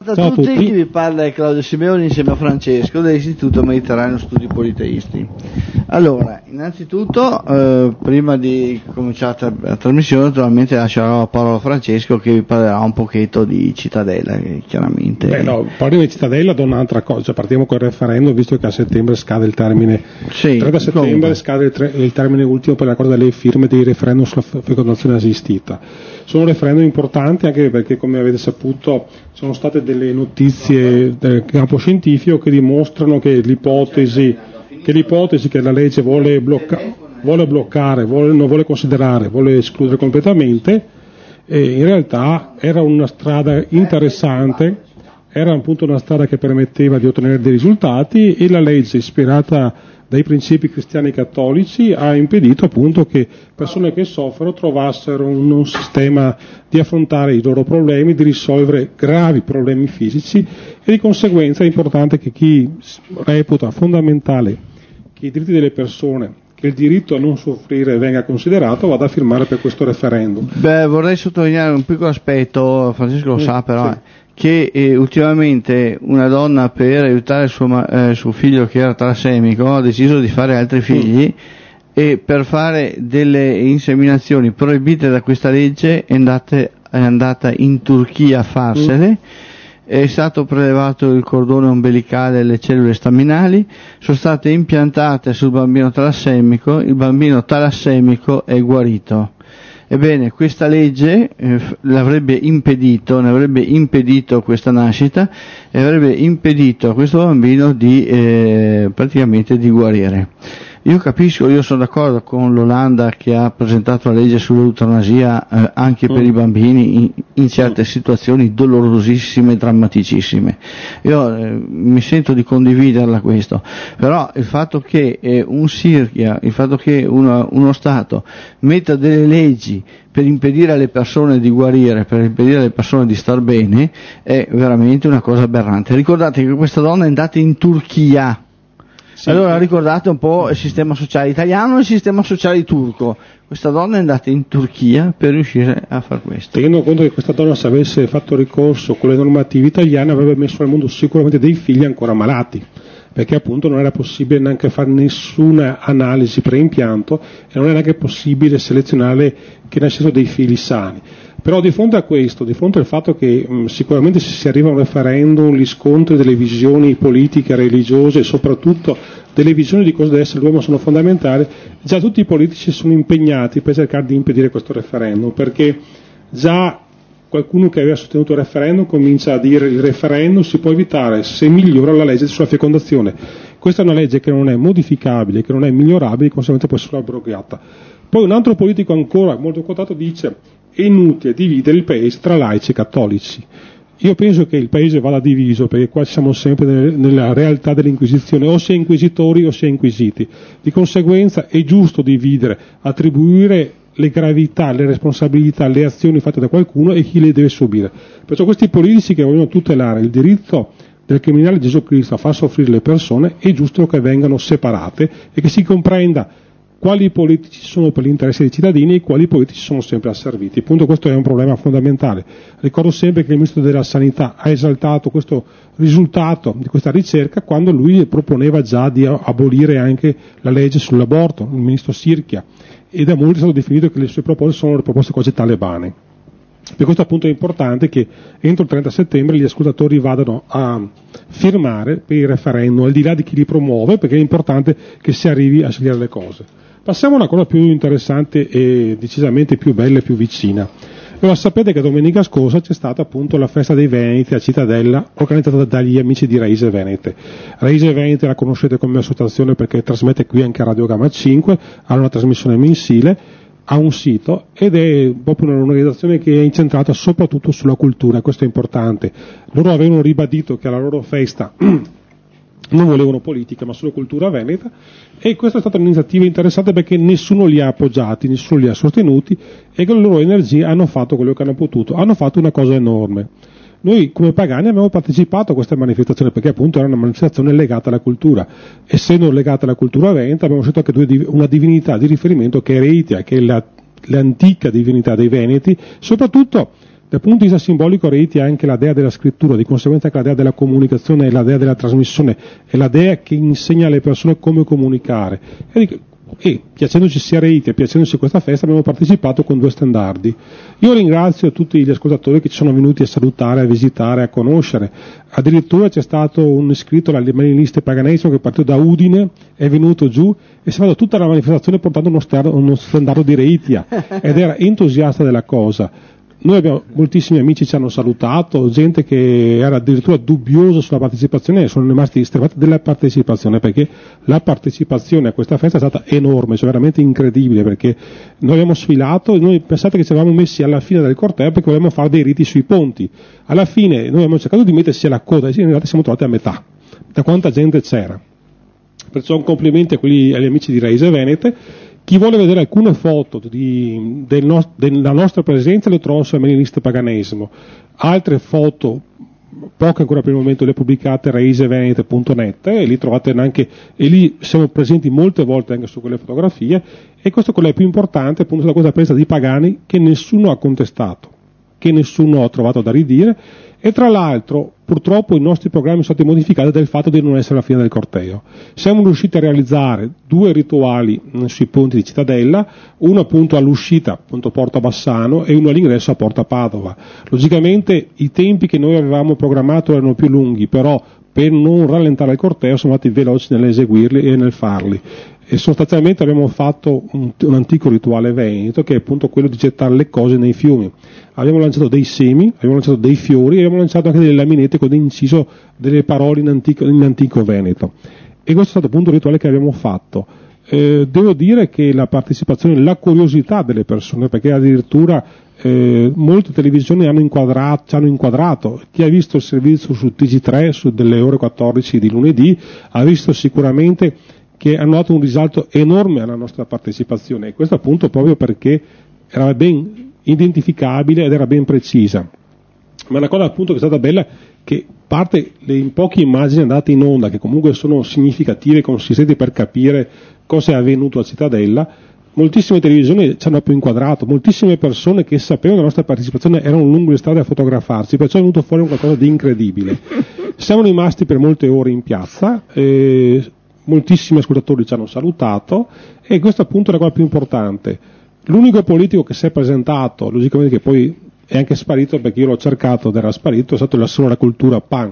Ciao a tutti, chi vi parla è Claudio Simeoni insieme a Francesco dell'Istituto Mediterraneo Studi Politeisti. Allora, innanzitutto, prima di cominciare la trasmissione, naturalmente lascerò la parola a Francesco che vi parlerà un pochetto di Cittadella, chiaramente. Parliamo di Cittadella da un'altra cosa, partiamo col referendum, visto che a settembre scade il termine. Sì, 30 settembre scade il termine ultimo per la raccolta delle firme dei referendum sulla fecondazione assistita. Sono referendum importanti anche perché, come avete saputo, sono state delle notizie del campo scientifico che dimostrano che l'ipotesi che la legge vuole bloccare, non vuole considerare, vuole escludere completamente, in realtà era una strada interessante, era appunto una strada che permetteva di ottenere dei risultati, e la legge, ispirata dai principi cristiani cattolici, ha impedito appunto che persone che soffrono trovassero un sistema di affrontare i loro problemi, di risolvere gravi problemi fisici, e di conseguenza è importante che chi reputa fondamentale che i diritti delle persone, che il diritto a non soffrire venga considerato, vada a firmare per questo referendum. Vorrei sottolineare un piccolo aspetto, Francesco lo sa però, sì, che ultimamente una donna, per aiutare suo figlio che era talassemico, ha deciso di fare altri figli, e per fare delle inseminazioni proibite da questa legge è andata in Turchia a farsele. È stato prelevato il cordone ombelicale e le cellule staminali, sono state impiantate sul bambino talassemico, il bambino talassemico è guarito. Ebbene, questa legge ne avrebbe impedito questa nascita e avrebbe impedito a questo bambino praticamente di guarire. Io capisco, io sono d'accordo con l'Olanda che ha presentato la legge sull'eutanasia anche per i bambini in certe situazioni dolorosissime e drammaticissime. Io mi sento di condividerla questo, però il fatto che il fatto che uno Stato metta delle leggi per impedire alle persone di guarire, per impedire alle persone di star bene, è veramente una cosa aberrante. Ricordate che questa donna è andata in Turchia. Sì. Allora ricordate un po' il sistema sociale italiano e il sistema sociale turco. Questa donna è andata in Turchia per riuscire a far questo. Tenendo conto che questa donna, se avesse fatto ricorso con le normative italiane, avrebbe messo al mondo sicuramente dei figli ancora malati, perché appunto non era possibile neanche fare nessuna analisi preimpianto e non era neanche possibile selezionare che nascessero dei figli sani. Però di fronte a questo, di fronte al fatto che sicuramente se si arriva a un referendum, gli scontri delle visioni politiche, religiose e soprattutto delle visioni di cosa deve essere l'uomo sono fondamentali, già tutti i politici sono impegnati per cercare di impedire questo referendum, perché già qualcuno che aveva sostenuto il referendum comincia a dire il referendum si può evitare se migliora la legge sulla fecondazione. Questa è una legge che non è modificabile, che non è migliorabile, di conseguenza può essere abrogata. Poi un altro politico ancora molto quotato dice: è inutile dividere il paese tra laici e cattolici. Io penso che il paese vada diviso, perché qua siamo sempre nella realtà dell'inquisizione, o si è inquisitori o si è inquisiti. Di conseguenza è giusto dividere, attribuire le gravità, le responsabilità, le azioni fatte da qualcuno e chi le deve subire. Perciò questi politici che vogliono tutelare il diritto del criminale Gesù Cristo a far soffrire le persone, è giusto che vengano separate e che si comprenda quali politici sono per l'interesse dei cittadini e quali politici sono sempre asserviti. Appunto questo è un problema fondamentale. Ricordo sempre che il Ministro della Sanità ha esaltato questo risultato di questa ricerca quando lui proponeva già di abolire anche la legge sull'aborto, il Ministro Sirchia, e da molti è stato definito che le sue proposte sono le proposte quasi talebane. Per questo appunto è importante che entro il 30 settembre gli ascoltatori vadano a firmare per il referendum, al di là di chi li promuove, perché è importante che si arrivi a scegliere le cose. Passiamo a una cosa più interessante e decisamente più bella e più vicina. Allora, sapete che domenica scorsa c'è stata appunto la festa dei Veneti a Cittadella, organizzata dagli amici di Raise Venete. Raise Venete la conoscete come associazione perché trasmette qui anche a Radio Gamma 5, ha una trasmissione mensile, ha un sito ed è proprio un'organizzazione che è incentrata soprattutto sulla cultura, questo è importante. Loro avevano ribadito che alla loro festa non volevano politica ma solo cultura veneta, e questa è stata un'iniziativa interessante perché nessuno li ha appoggiati, nessuno li ha sostenuti, e con le loro energie hanno fatto quello che hanno potuto, hanno fatto una cosa enorme. Noi come pagani abbiamo partecipato a questa manifestazione perché appunto era una manifestazione legata alla cultura. Essendo legata alla cultura veneta abbiamo scelto anche una divinità di riferimento che è Reitia, che è l'antica divinità dei Veneti, soprattutto Dal punto di vista simbolico Rieti ha anche la dea della scrittura, di conseguenza anche la dea della comunicazione e la dea della trasmissione, è la dea che insegna alle persone come comunicare. E piacendoci sia Rieti e piacendoci questa festa abbiamo partecipato con 2 standardi. Io ringrazio tutti gli ascoltatori che ci sono venuti a salutare, a visitare, a conoscere. Addirittura c'è stato un iscritto alla Malinaliste Paganesimo che è partito da Udine, è venuto giù e si è fatto tutta la manifestazione portando uno standardo di Reitia ed era entusiasta della cosa. Noi abbiamo, moltissimi amici ci hanno salutato, gente che era addirittura dubbiosa sulla partecipazione e sono rimasti estremati della partecipazione, perché la partecipazione a questa festa è stata enorme, cioè veramente incredibile, perché noi abbiamo sfilato e noi pensate che ci eravamo messi alla fine del corteo perché volevamo fare dei riti sui ponti. Alla fine noi abbiamo cercato di mettersi alla coda e in realtà siamo trovati a metà, da quanta gente c'era. Perciò un complimento agli amici di Reise Venete. Chi vuole vedere alcune foto della nostra presenza le trova su Malinaliste Paganesimo, altre foto, poche ancora per il momento, le pubblicate a reisevenete.net e lì trovate anche, e lì siamo presenti molte volte anche su quelle fotografie, e questo è quello più importante, appunto, da questa presenza di pagani che nessuno ha contestato, che nessuno ha trovato da ridire, e tra l'altro purtroppo i nostri programmi sono stati modificati dal fatto di non essere alla fine del corteo. Siamo riusciti a realizzare 2 rituali sui ponti di Cittadella, uno appunto all'uscita, appunto Porta Bassano, e uno all'ingresso a Porta Padova. Logicamente i tempi che noi avevamo programmato erano più lunghi, però per non rallentare il corteo siamo andati veloci nell'eseguirli e nel farli. E sostanzialmente abbiamo fatto un antico rituale veneto, che è appunto quello di gettare le cose nei fiumi. Abbiamo lanciato dei semi, abbiamo lanciato dei fiori e abbiamo lanciato anche delle laminette con inciso delle parole in antico veneto. E questo è stato appunto il rituale che abbiamo fatto. Devo dire che la partecipazione, la curiosità delle persone, perché addirittura molte televisioni ci hanno inquadrato. Chi ha visto il servizio su TG3 delle ore 14 di lunedì ha visto sicuramente che hanno dato un risalto enorme alla nostra partecipazione, e questo appunto proprio perché era ben identificabile ed era ben precisa. Ma una cosa appunto che è stata bella, che parte in poche immagini andate in onda, che comunque sono significative e consistenti per capire cosa è avvenuto a Cittadella, moltissime televisioni ci hanno più inquadrato, moltissime persone che sapevano della nostra partecipazione erano lungo le strade a fotografarsi, perciò è venuto fuori qualcosa di incredibile. Siamo rimasti per molte ore in piazza, moltissimi ascoltatori ci hanno salutato, e questo appunto è la cosa più importante. L'unico politico che si è presentato, logicamente che poi è anche sparito perché io l'ho cercato ed era sparito, è stato l'assessore alla cultura PAN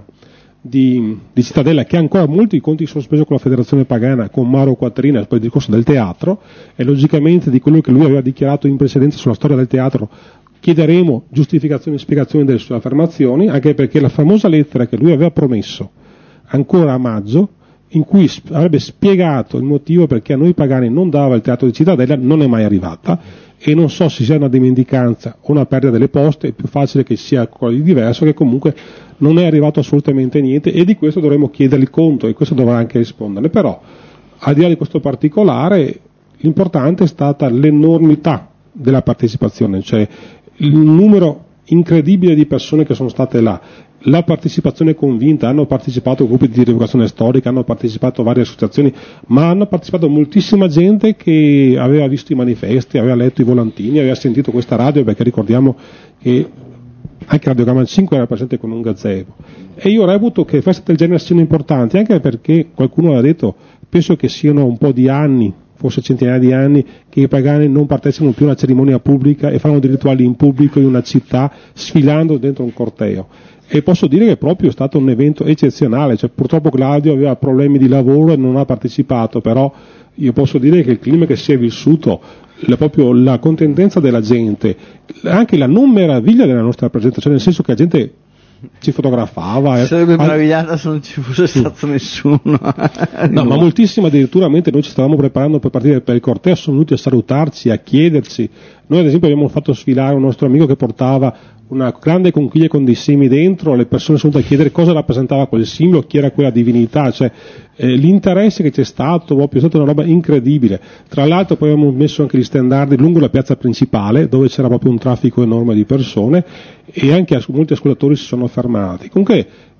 di Cittadella, che ancora molti conti sono spesi con la federazione pagana, con Mauro Quattrina per il discorso del teatro, e logicamente di quello che lui aveva dichiarato in precedenza sulla storia del teatro chiederemo giustificazioni e spiegazioni delle sue affermazioni, anche perché la famosa lettera che lui aveva promesso ancora a maggio, in cui avrebbe spiegato il motivo perché a noi pagani non dava il teatro di Cittadella, non è mai arrivata, e non so se sia una dimenticanza o una perdita delle poste, è più facile che sia qualcosa di diverso, che comunque non è arrivato assolutamente niente, e di questo dovremo chiedergli conto, e questo dovrà anche rispondere. Però al di là di questo particolare, l'importante è stata l'enormità della partecipazione, cioè il numero incredibile di persone che sono state là, la partecipazione convinta. Hanno partecipato gruppi di rievocazione storica, hanno partecipato varie associazioni, ma hanno partecipato moltissima gente che aveva visto i manifesti, aveva letto i volantini, aveva sentito questa radio, perché ricordiamo che anche Radio Gamma 5 era presente con un gazebo. E io reputo che feste del genere siano importanti, anche perché qualcuno ha detto, penso che siano un po' di anni, forse centinaia di anni, che i pagani non partecipano più a una cerimonia pubblica e fanno dei rituali in pubblico in una città, sfilando dentro un corteo. E posso dire che proprio è stato un evento eccezionale, cioè purtroppo Claudio aveva problemi di lavoro e non ha partecipato, però io posso dire che il clima che si è vissuto, proprio la contentenza della gente, anche la non meraviglia della nostra presenza, cioè nel senso che la gente ci fotografava. Sarebbe meravigliata se non ci fosse stato nessuno. No, ma moltissimo, addirittura mentre noi ci stavamo preparando per partire per il corteo sono venuti a salutarci, a chiederci. Noi ad esempio abbiamo fatto sfilare un nostro amico che portava una grande conchiglia con dei semi dentro, le persone sono venute a chiedere cosa rappresentava quel simbolo, chi era quella divinità, cioè l'interesse che c'è stato proprio è stata una roba incredibile. Tra l'altro poi abbiamo messo anche gli standard lungo la piazza principale, dove c'era proprio un traffico enorme di persone, e anche molti ascoltatori si sono fermati. Comunque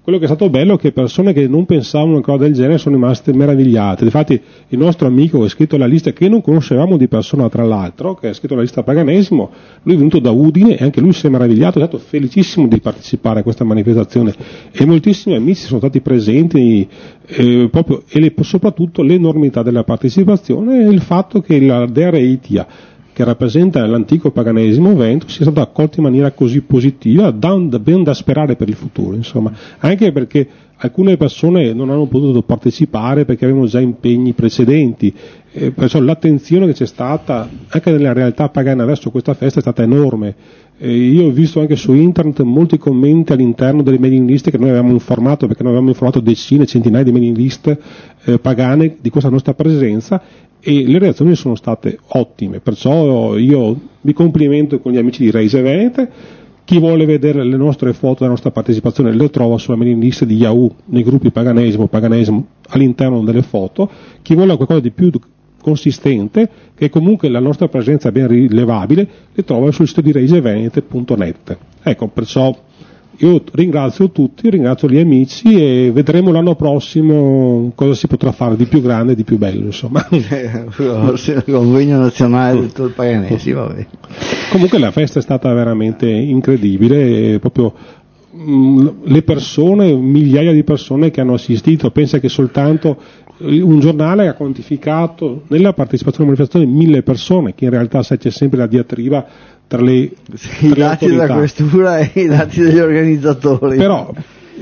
quello che è stato bello è che persone che non pensavano una cosa del genere sono rimaste meravigliate. Infatti il nostro amico che ha scritto la lista, che non conoscevamo di persona tra l'altro, che ha scritto la lista Paganesimo, lui è venuto da Udine e anche lui si è meravigliato, è stato felicissimo di partecipare a questa manifestazione e moltissimi amici sono stati presenti proprio, e soprattutto l'enormità della partecipazione e il fatto che la Dea Reitia, che rappresenta l'antico paganesimo vento, sia stato accolto in maniera così positiva, ben da sperare per il futuro, insomma, anche perché alcune persone non hanno potuto partecipare perché avevano già impegni precedenti, perciò l'attenzione che c'è stata anche nella realtà pagana verso questa festa è stata enorme. Io ho visto anche su internet molti commenti all'interno delle mailing list che noi avevamo informato, perché noi avevamo informato decine, centinaia di mailing list pagane di questa nostra presenza, e le reazioni sono state ottime, perciò io mi complimento con gli amici di Reise Venete. Chi vuole vedere le nostre foto della nostra partecipazione le trova sulla mailing list di Yahoo nei gruppi paganesimo all'interno delle foto. Chi vuole qualcosa di più consistente, che comunque la nostra presenza è ben rilevabile, le trova sul sito di reisevenete.net. Ecco, perciò io ringrazio tutti, ringrazio gli amici e vedremo l'anno prossimo cosa si potrà fare di più grande e di più bello, insomma. Il convegno nazionale del tutto paganesi, vabbè. Comunque la festa è stata veramente incredibile, proprio le persone, migliaia di persone che hanno assistito. Pensa che soltanto un giornale ha quantificato nella partecipazione alla manifestazione 1000 persone, che in realtà sai, c'è sempre la diatriba tra i dati della questura e i dati degli organizzatori. Però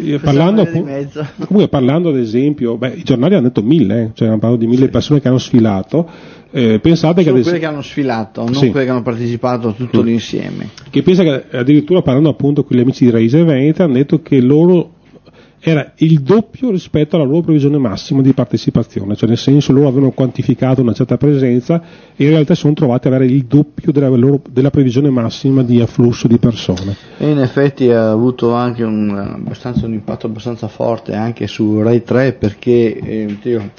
parlando ad esempio, i giornali hanno detto 1000, cioè hanno parlato di 1000 persone che hanno sfilato. Pensate che quelle che hanno sfilato, non quelle che hanno partecipato tutto l'insieme. Che pensa che addirittura parlando appunto con gli amici di Reise Venete hanno detto che loro era il doppio rispetto alla loro previsione massima di partecipazione, cioè nel senso loro avevano quantificato una certa presenza e in realtà si sono trovati ad avere il doppio della previsione massima di afflusso di persone. E in effetti ha avuto anche un impatto abbastanza forte anche su Rai 3, perché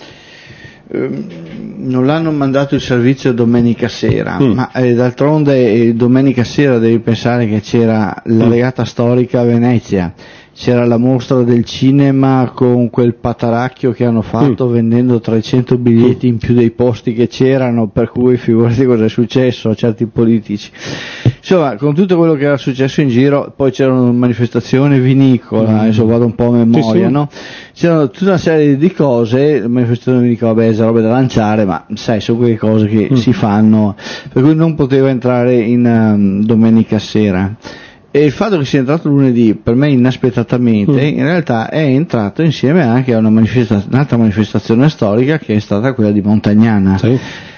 non l'hanno mandato il servizio domenica sera, ma d'altronde domenica sera devi pensare che c'era la regata storica a Venezia, c'era la mostra del cinema con quel pataracchio che hanno fatto vendendo 300 biglietti in più dei posti che c'erano, per cui figurati cosa è successo a certi politici. Insomma, con tutto quello che era successo in giro, poi c'erano manifestazioni vinicola, adesso vado un po' a memoria, no? C'erano tutta una serie di cose, manifestazioni vinicola, vabbè, robe da lanciare, ma sai, sono quelle cose che si fanno, per cui non poteva entrare in domenica sera. E il fatto che sia entrato lunedì, per me inaspettatamente, in realtà è entrato insieme anche a un'altra manifestazione storica che è stata quella di Montagnana. Sì.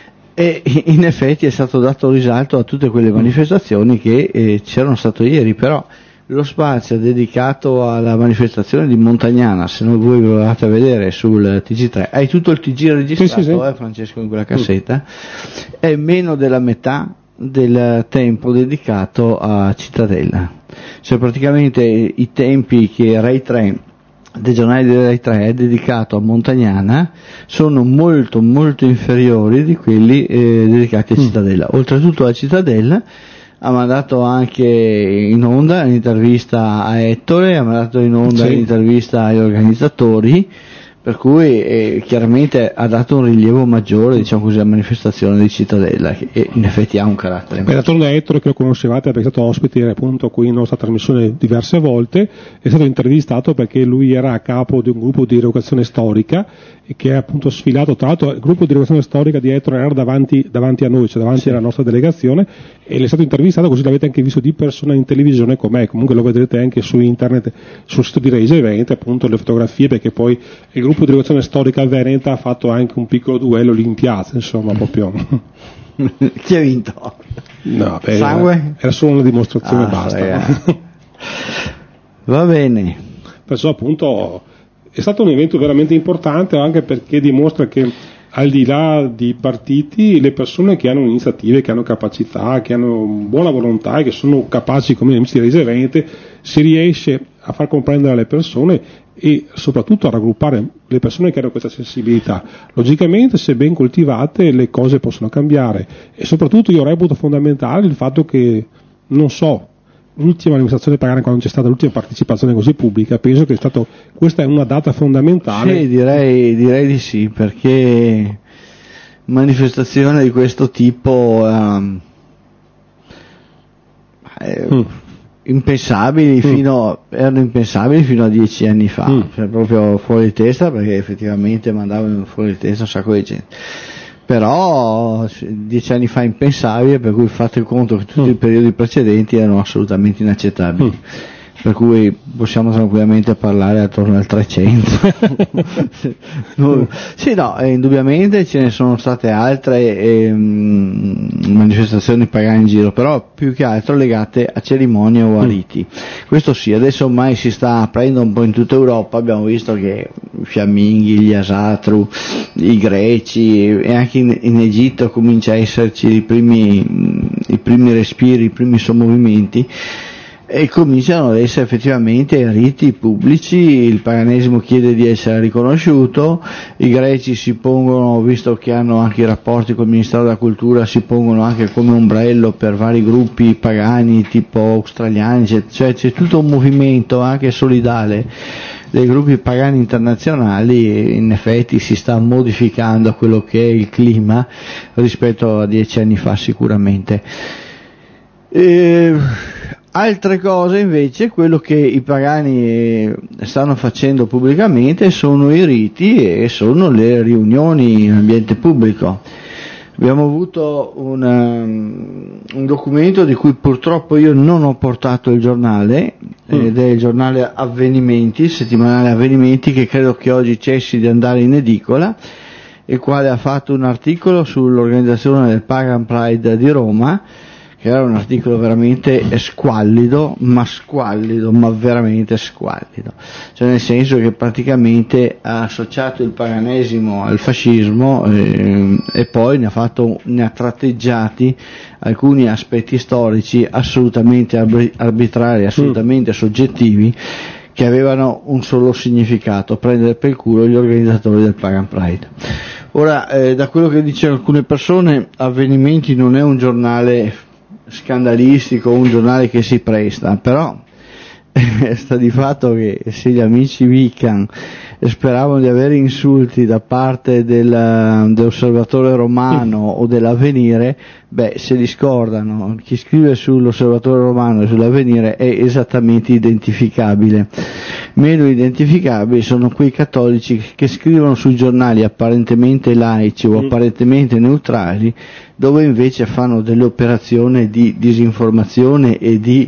E in effetti è stato dato risalto a tutte quelle manifestazioni che c'erano state ieri, però lo spazio dedicato alla manifestazione di Montagnana, se non voi volevate vedere sul TG3, hai tutto il TG registrato, sì. Francesco, in quella cassetta, è meno della metà del tempo dedicato a Cittadella, cioè praticamente i tempi che Rai 3 dei giornali di Rai 3 è dedicato a Montagnana sono molto molto inferiori di quelli dedicati a Cittadella. Oltretutto a Cittadella ha mandato anche in onda un'intervista a Ettore, ha mandato in onda un'intervista agli organizzatori, per cui chiaramente ha dato un rilievo maggiore, diciamo così, alla manifestazione di Cittadella, che in effetti ha un carattere. D'altronde Ettore, che lo conoscevate perché è stato ospite appunto qui in nostra trasmissione diverse volte, è stato intervistato perché lui era a capo di un gruppo di rievocazione storica e che ha appunto sfilato, tra l'altro il gruppo di rievocazione storica di Ettore era davanti a noi, cioè davanti alla nostra delegazione, e l'è stato intervistato, così l'avete anche visto di persona in televisione com'è, comunque lo vedrete anche su internet, sul sito di Reise Venete, appunto le fotografie, perché poi il gruppo di rievocazione storica Veneta ha fatto anche un piccolo duello lì in piazza, insomma, proprio. Chi ha vinto? No, Sangue? Era solo una dimostrazione, basta. Va bene. Perciò appunto è stato un evento veramente importante, anche perché dimostra che al di là di partiti, le persone che hanno iniziative, che hanno capacità, che hanno buona volontà e che sono capaci, come gli amici di Reise Venete, si riesce a far comprendere alle persone e soprattutto a raggruppare le persone che hanno questa sensibilità. Logicamente, se ben coltivate, le cose possono cambiare, e soprattutto io reputo fondamentale il fatto che, non so, l'ultima manifestazione pagana, quando c'è stata l'ultima partecipazione così pubblica, penso che questa è una data fondamentale. Sì, direi di sì, perché manifestazioni di questo tipo erano impensabili fino a 10 anni fa, cioè proprio fuori di testa, perché effettivamente mandavano fuori di testa un sacco di gente. Però 10 anni fa impensabile, per cui fate conto che tutti i periodi precedenti erano assolutamente inaccettabili, per cui possiamo tranquillamente parlare attorno al 300. Sì, no, indubbiamente ce ne sono state altre manifestazioni pagane in giro, però più che altro legate a cerimonie o a riti. Questo sì, adesso ormai si sta aprendo un po' in tutta Europa, abbiamo visto che i fiamminghi, gli asatru, i greci e anche in Egitto comincia a esserci i primi respiri, i primi sommovimenti, e cominciano ad essere effettivamente riti pubblici. Il paganesimo chiede di essere riconosciuto, i greci si pongono, visto che hanno anche i rapporti col Ministero della Cultura, si pongono anche come ombrello per vari gruppi pagani tipo australiani, cioè c'è tutto un movimento anche solidale dei gruppi pagani internazionali. In effetti si sta modificando quello che è il clima rispetto a 10 anni fa sicuramente. Altre cose invece, quello che i pagani stanno facendo pubblicamente sono i riti e sono le riunioni in ambiente pubblico. Abbiamo avuto un documento di cui purtroppo io non ho portato il giornale, ed è il giornale Avvenimenti, settimanale Avvenimenti, che credo che oggi cessi di andare in edicola, il quale ha fatto un articolo sull'organizzazione del Pagan Pride di Roma, che era un articolo veramente squallido, ma veramente squallido, cioè nel senso che praticamente ha associato il paganesimo al fascismo e poi ne ha tratteggiati alcuni aspetti storici assolutamente arbitrari, assolutamente soggettivi, che avevano un solo significato: prendere per il culo gli organizzatori del Pagan Pride. Ora, da quello che dicono alcune persone, Avvenimenti non è un giornale scandalistico, un giornale che si presta, però sta di fatto che se gli amici Vican speravano di avere insulti da parte dell'Osservatore Romano o dell'Avvenire, se li scordano. Chi scrive sull'Osservatore Romano e sull'Avvenire è esattamente identificabile. Meno identificabili sono quei cattolici che scrivono sui giornali apparentemente laici o apparentemente neutrali, dove invece fanno delle operazioni di disinformazione e di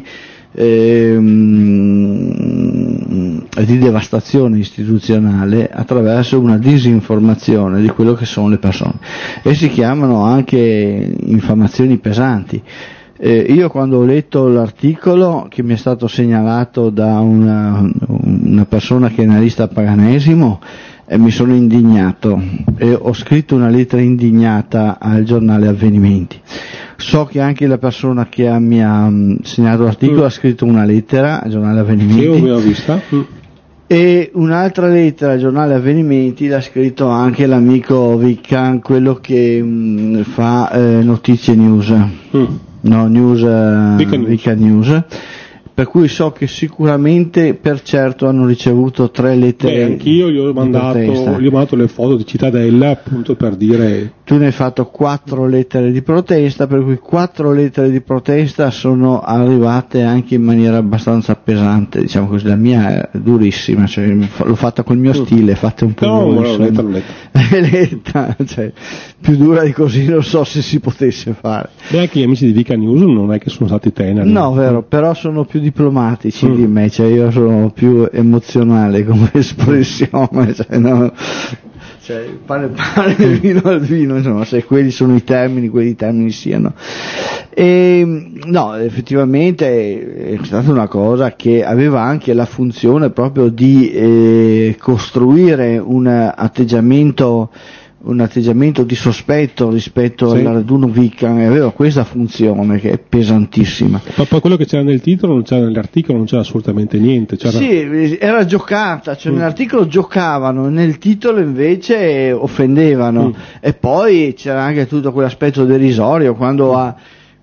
devastazione istituzionale attraverso una disinformazione di quello che sono le persone, e si chiamano anche infamazioni pesanti. Io quando ho letto l'articolo che mi è stato segnalato da una persona che è analista paganesimo, mi sono indignato e ho scritto una lettera indignata al giornale Avvenimenti. So che anche la persona che mi ha segnato l'articolo ha scritto una lettera al giornale Avvenimenti. Io l'ho vista. E un'altra lettera al giornale Avvenimenti l'ha scritto anche l'amico Viccan, quello che fa Notizie News. Viccan News. Per cui so che sicuramente per certo hanno ricevuto 3 lettere. Anch'io gli ho mandato le foto di Cittadella, appunto, per dire. Tu ne hai fatto 4 lettere di protesta, per cui 4 lettere di protesta sono arrivate anche in maniera abbastanza pesante, diciamo così. La mia è durissima, cioè l'ho fatta col mio stile, fatte un po' letta, cioè più dura di così non so se si potesse fare. Anche gli amici di Vica News non è che sono stati teneri. No, vero, però sono più diplomatici di me, cioè io sono più emozionale come espressione, cioè no, cioè pane vino al vino, insomma, se quelli sono i termini siano. E no, effettivamente è stata una cosa che aveva anche la funzione proprio di costruire un atteggiamento di sospetto rispetto al raduno Viccan, e aveva questa funzione che è pesantissima. Ma poi quello che c'era nel titolo, non c'era nell'articolo, non c'era assolutamente niente. Sì, era giocata, cioè nell'articolo giocavano, nel titolo invece offendevano, e poi c'era anche tutto quell'aspetto derisorio quando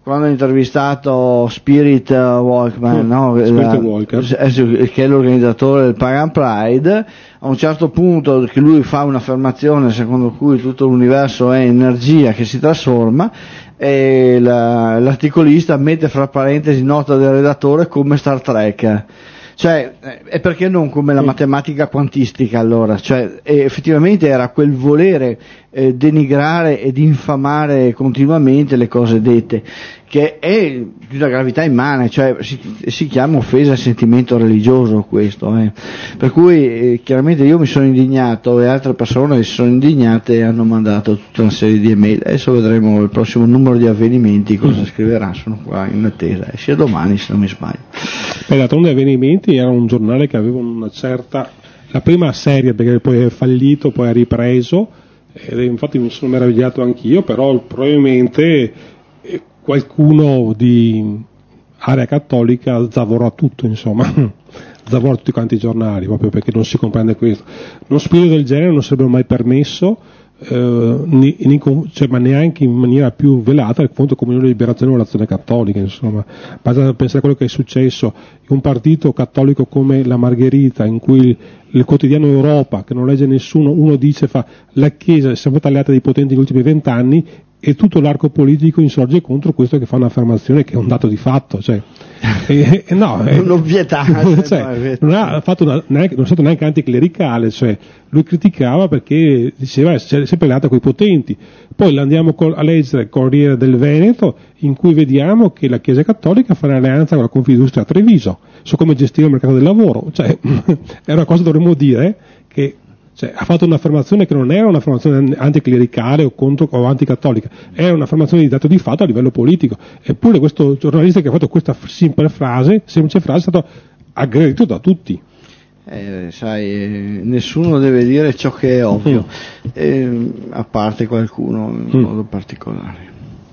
quando ha intervistato Spirit Walkman, no? Che è l'organizzatore del Pagan Pride, a un certo punto che lui fa un'affermazione secondo cui tutto l'universo è energia che si trasforma, e l'articolista mette fra parentesi nota del redattore come Star Trek. Cioè, e perché non come la matematica quantistica allora? Cioè, effettivamente era quel volere denigrare ed infamare continuamente le cose dette, che è di una gravità immane, cioè si chiama offesa al sentimento religioso questo. Per cui chiaramente io mi sono indignato e altre persone si sono indignate e hanno mandato tutta una serie di email. Adesso vedremo il prossimo numero di avvenimenti cosa scriverà, sono qua in attesa, sia domani se non mi sbaglio. D'altronde Avvenimenti era un giornale che aveva una certa, la prima serie, perché poi è fallito, poi ha ripreso, ed infatti mi sono meravigliato anch'io, però probabilmente qualcuno di area cattolica zavora tutto, insomma, zavora tutti quanti i giornali, proprio perché non si comprende questo. Uno spirito del genere non sarebbe mai permesso, ma neanche in maniera più velata il Fondo Comunale di Liberazione dell'Azione Cattolica, insomma. Basta pensare a quello che è successo in un partito cattolico come la Margherita, in cui il quotidiano Europa, che non legge nessuno, uno dice la Chiesa è sempre tagliata dai potenti negli ultimi 20 anni, e tutto l'arco politico insorge contro questo che fa un'affermazione che è un dato di fatto, cioè un'ovvietà, cioè, non è stato neanche anticlericale, cioè lui criticava perché diceva si è peleata coi potenti. Poi andiamo a leggere il Corriere del Veneto, in cui vediamo che la Chiesa Cattolica fa un'alleanza con la Confindustria a Treviso su come gestire il mercato del lavoro, cioè è una cosa, dovremmo dire, che ha fatto un'affermazione che non era un'affermazione anticlericale o anticattolica, era un'affermazione di dato di fatto a livello politico. Eppure questo giornalista che ha fatto questa semplice frase è stato aggredito da tutti. Nessuno deve dire ciò che è ovvio, a parte qualcuno in modo particolare.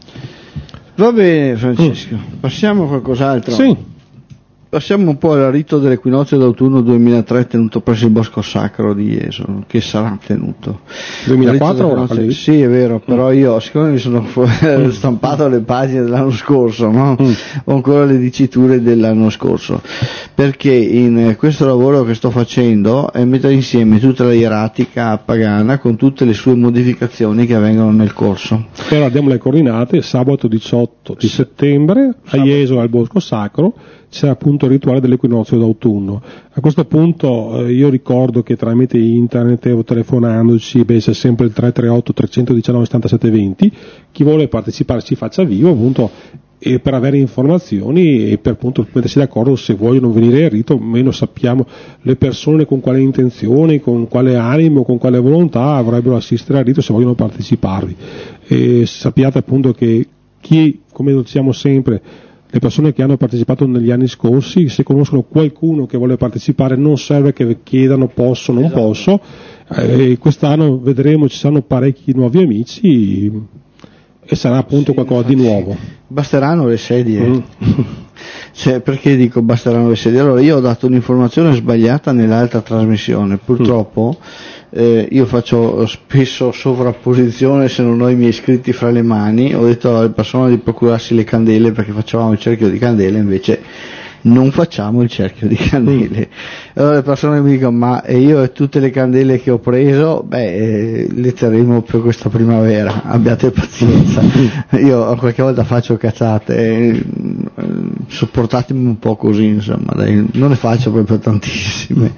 Va bene, Francesco, passiamo a qualcos'altro. Sì. Passiamo un po' al rito dell'equinozio d'autunno 2003 tenuto presso il Bosco Sacro di Jesolo, che sarà tenuto 2004 sì, è vero, però io siccome mi sono stampato le pagine dell'anno scorso, no? Ho ancora le diciture dell'anno scorso, perché in questo lavoro che sto facendo è mettere insieme tutta la ieratica pagana con tutte le sue modificazioni che avvengono nel corso. E allora diamo le coordinate: sabato 18 di settembre a Jesolo al Bosco Sacro c'è appunto il rituale dell'equinozio d'autunno. A questo punto io ricordo che tramite internet o telefonandoci c'è sempre il 338 319 77 20, chi vuole partecipare si faccia vivo appunto, e per avere informazioni e per appunto mettersi d'accordo se vogliono venire al rito, meno sappiamo le persone con quale intenzione, con quale animo, con quale volontà avrebbero assistere al rito, se vogliono parteciparvi. E sappiate appunto che chi, come diciamo sempre, le persone che hanno partecipato negli anni scorsi, se conoscono qualcuno che vuole partecipare, non serve che chiedano posso, non posso. Quest'anno vedremo, ci saranno parecchi nuovi amici e sarà appunto qualcosa di nuovo. Basteranno le sedie. Perché dico basteranno le sedie? Allora, io ho dato un'informazione sbagliata nell'altra trasmissione, purtroppo. Io faccio spesso sovrapposizione se non ho i miei iscritti fra le mani. Ho detto alle persone di procurarsi le candele perché facevamo il cerchio di candele, invece non facciamo il cerchio di candele. Allora le persone mi dicono: ma io e tutte le candele che ho preso, le terremo per questa primavera, abbiate pazienza. Io qualche volta faccio cazzate, sopportatemi un po' così, insomma, dai, non ne faccio proprio tantissime.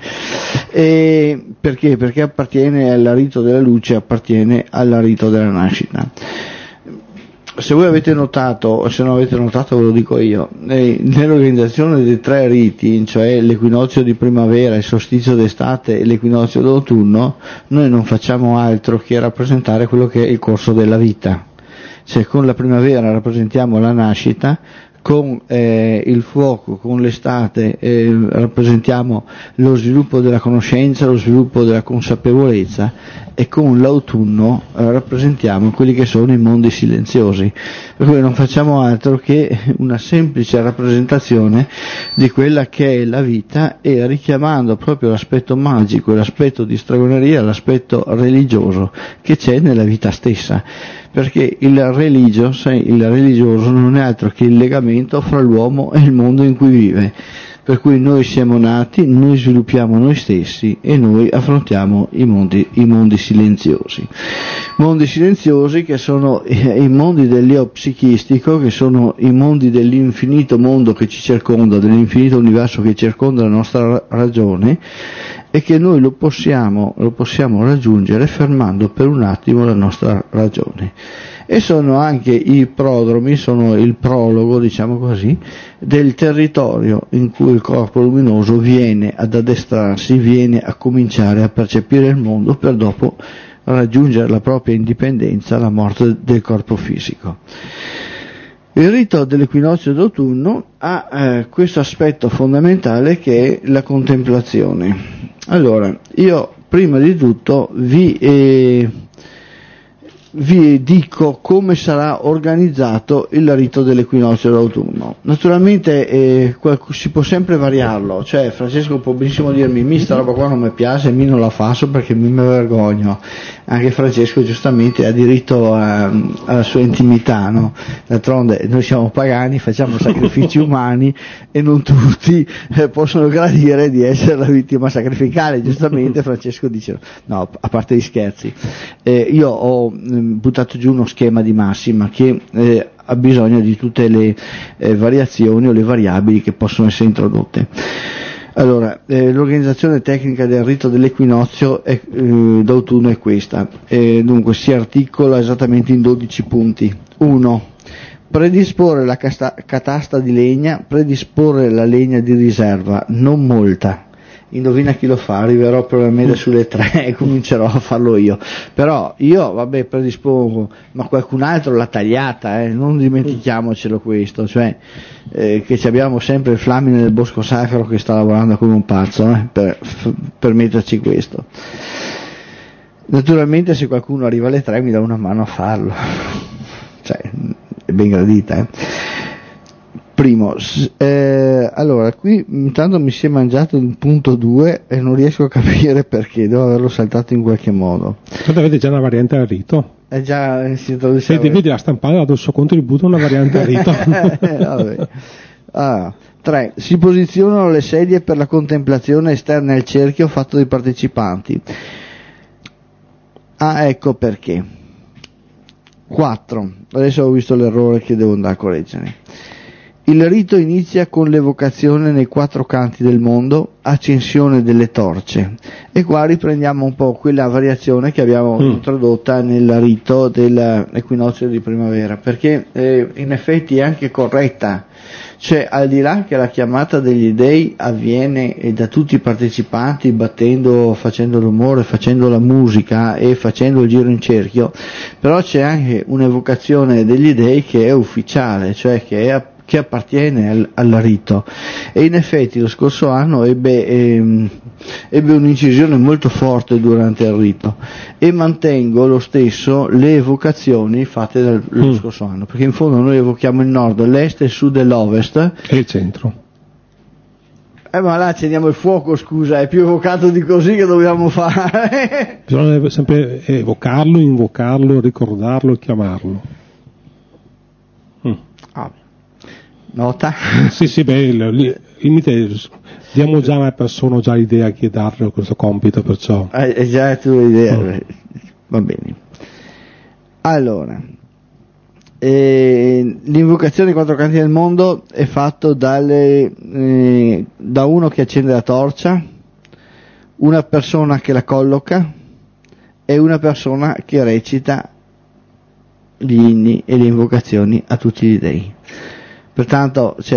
E perché? Perché appartiene al rito della luce, appartiene al rito della nascita. Se voi avete notato, se non avete notato ve lo dico io, nell'organizzazione dei 3 riti, cioè l'equinozio di primavera, il solstizio d'estate e l'equinozio d'autunno, noi non facciamo altro che rappresentare quello che è il corso della vita. Cioè con la primavera rappresentiamo la nascita, con il fuoco, con l'estate rappresentiamo lo sviluppo della conoscenza, lo sviluppo della consapevolezza, e con l'autunno rappresentiamo quelli che sono i mondi silenziosi. Per cui non facciamo altro che una semplice rappresentazione di quella che è la vita, e richiamando proprio l'aspetto magico, l'aspetto di stregoneria, l'aspetto religioso che c'è nella vita stessa. perché il religioso non è altro che il legamento fra l'uomo e il mondo in cui vive, per cui noi siamo nati, noi sviluppiamo noi stessi e noi affrontiamo i mondi silenziosi che sono i mondi dell'io psichistico, che sono i mondi dell'infinito mondo che ci circonda, dell'infinito universo che circonda la nostra ragione, e che noi lo possiamo raggiungere fermando per un attimo la nostra ragione. E sono anche i prodromi, sono il prologo, diciamo così, del territorio in cui il corpo luminoso viene ad addestrarsi, viene a cominciare a percepire il mondo per dopo raggiungere la propria indipendenza alla morte del corpo fisico. Il rito dell'equinozio d'autunno ha questo aspetto fondamentale che è la contemplazione. Allora, io prima di tutto vi dico come sarà organizzato il rito dell'equinozio d'autunno. Naturalmente si può sempre variarlo, cioè Francesco può benissimo dirmi: mi sta roba qua non mi piace, mi non la faccio perché mi vergogno. Anche Francesco giustamente ha diritto alla sua intimità, no? D'altronde noi siamo pagani, facciamo sacrifici umani e non tutti possono gradire di essere la vittima sacrificale. Giustamente Francesco dice no, a parte gli scherzi. Io ho buttato giù uno schema di massima che ha bisogno di tutte le variazioni o le variabili che possono essere introdotte. Allora, l'organizzazione tecnica del rito dell'equinozio d'autunno è questa. Dunque si articola esattamente in 12 punti. 1. Predisporre la catasta di legna, predisporre la legna di riserva, non molta. Indovina chi lo fa, arriverò probabilmente sulle 3 e comincerò a farlo io. Però io, predispongo, ma qualcun altro l'ha tagliata, non dimentichiamocelo questo, cioè che abbiamo sempre il Flamine del Bosco Sacro che sta lavorando come un pazzo per metterci questo. Naturalmente se qualcuno arriva alle 3 mi dà una mano a farlo, cioè è ben gradita. Primo, allora qui intanto mi si è mangiato il punto 2 e non riesco a capire perché, devo averlo saltato in qualche modo. Avete già una variante al rito? È già si vedi la stampata ha dato il suo contributo, una variante al rito. Vabbè. 3. Si posizionano le sedie per la contemplazione esterna al cerchio fatto dai partecipanti. Ecco perché. 4. Adesso ho visto l'errore che devo andare a correggere. Il rito inizia con l'evocazione nei 4 canti del mondo, accensione delle torce, e qua riprendiamo un po' quella variazione che abbiamo introdotta nel rito dell'equinozio di primavera, perché in effetti è anche corretta, cioè al di là che la chiamata degli dei avviene da tutti i partecipanti battendo, facendo rumore, facendo la musica e facendo il giro in cerchio, però c'è anche un'evocazione degli dei che è ufficiale, cioè che appartiene al rito, e in effetti lo scorso anno ebbe un'incisione molto forte durante il rito, e mantengo lo stesso le evocazioni fatte dallo scorso anno, perché in fondo noi evochiamo il nord, l'est, il sud e l'ovest e il centro. Ma là accendiamo il fuoco, scusa, è più evocato di così che dobbiamo fare. Bisogna sempre evocarlo, invocarlo, ricordarlo e chiamarlo. Nota? Sì, il limite, diamo già a una persona già l'idea a chi darle questo compito, perciò. È già tu l'idea, va bene. Allora, l'invocazione dei 4 canti del mondo è fatto da uno che accende la torcia, una persona che la colloca e una persona che recita gli inni e le invocazioni a tutti gli dei. Pertanto c'è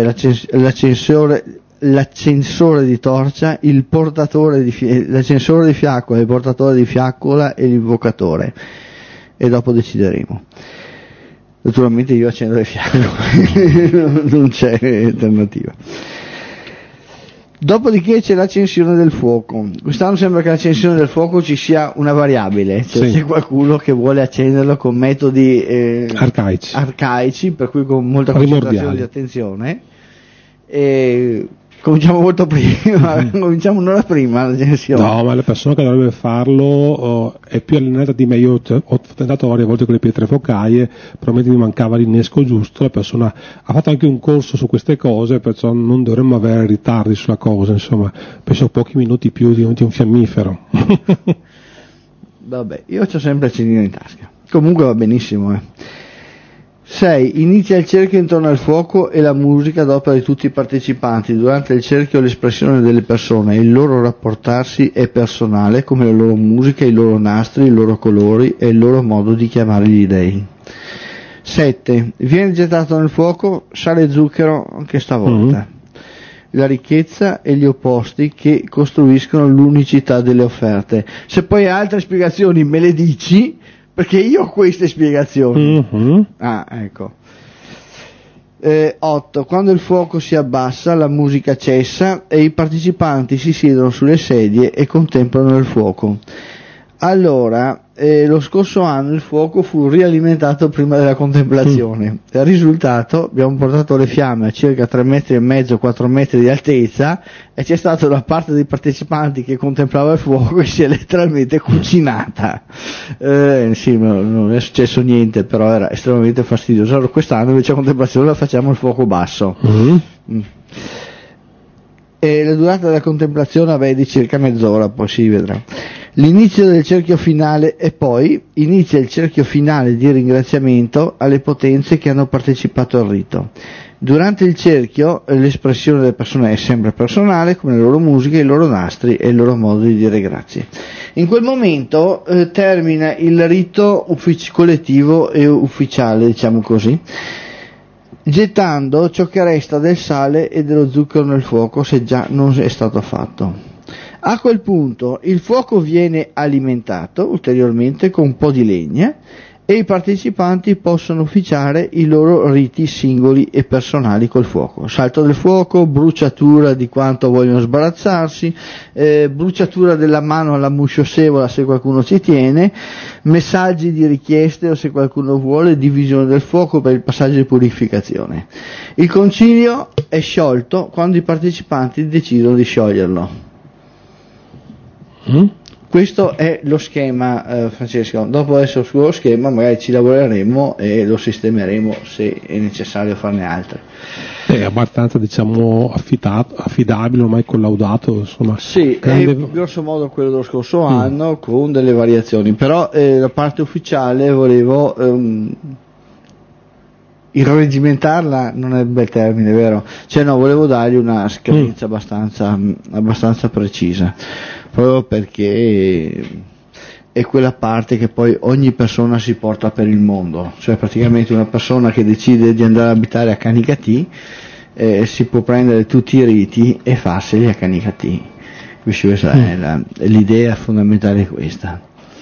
l'accensore di torcia, il portatore l'accensore di fiaccola, il portatore di fiaccola e l'invocatore, e dopo decideremo. Naturalmente io accendo le fiaccole, non c'è alternativa. Dopodiché c'è l'accensione del fuoco. Quest'anno sembra che l'accensione del fuoco ci sia una variabile, cioè c'è qualcuno che vuole accenderlo con metodi arcaici, per cui con molta concentrazione di attenzione, e Cominciamo molto prima, cominciamo un'ora prima la recensione. No, ma la persona che dovrebbe farlo è più allenata di me. Io ho tentato varie volte con le pietre focaie, probabilmente mi mancava l'innesco giusto. La persona ha fatto anche un corso su queste cose, perciò non dovremmo avere ritardi sulla cosa, insomma, penso pochi minuti più di un fiammifero. Vabbè, io c'ho sempre il accendino in tasca. Comunque va benissimo, 6. Inizia il cerchio intorno al fuoco e la musica ad opera di tutti i partecipanti. Durante il cerchio l'espressione delle persone, il loro rapportarsi è personale, come la loro musica, i loro nastri, i loro colori e il loro modo di chiamare gli dei. 7. Viene gettato nel fuoco, sale e zucchero anche stavolta. La ricchezza e gli opposti che costruiscono l'unicità delle offerte. Se poi hai altre spiegazioni me le dici, perché io ho queste spiegazioni. Ecco. 8. Quando il fuoco si abbassa, la musica cessa e i partecipanti si siedono sulle sedie e contemplano il fuoco. Allora, lo scorso anno il fuoco fu rialimentato prima della contemplazione. Il risultato, abbiamo portato le fiamme a circa 3,5 metri, 4 metri di altezza e c'è stato da parte dei partecipanti che contemplava il fuoco e si è letteralmente cucinata. Sì, non è successo niente, però era estremamente fastidioso. Allora, quest'anno invece a contemplazione la facciamo al fuoco basso. E la durata della contemplazione è di circa mezz'ora, poi si vedrà. L'inizio del cerchio finale e poi inizia il cerchio finale di ringraziamento alle potenze che hanno partecipato al rito. Durante il cerchio l'espressione delle persone è sempre personale, come le loro musiche, i loro nastri e il loro modo di dire grazie. In quel momento termina il rito collettivo e ufficiale, diciamo così, gettando ciò che resta del sale e dello zucchero nel fuoco se già non è stato fatto. A quel punto il fuoco viene alimentato ulteriormente con un po' di legna e i partecipanti possono ufficiare i loro riti singoli e personali col fuoco. Salto del fuoco, bruciatura di quanto vogliono sbarazzarsi, bruciatura della mano alla musciosevola se qualcuno ci tiene, messaggi di richieste o se qualcuno vuole, divisione del fuoco per il passaggio di purificazione. Il concilio è sciolto quando i partecipanti decidono di scioglierlo. Questo è lo schema, Francesco. Dopo adesso sullo schema magari ci lavoreremo e lo sistemeremo se è necessario farne altre. È abbastanza, diciamo, affidabile, ormai collaudato, insomma. Sì, è grosso modo quello dello scorso anno con delle variazioni, però la parte ufficiale volevo irreggimentarla, non è un bel termine, vero? Cioè no, volevo dargli una scadenza abbastanza precisa, proprio perché è quella parte che poi ogni persona si porta per il mondo, cioè praticamente una persona che decide di andare ad abitare a Canicattì si può prendere tutti i riti e farseli a Canicattì. Questa è l'idea fondamentale è questa.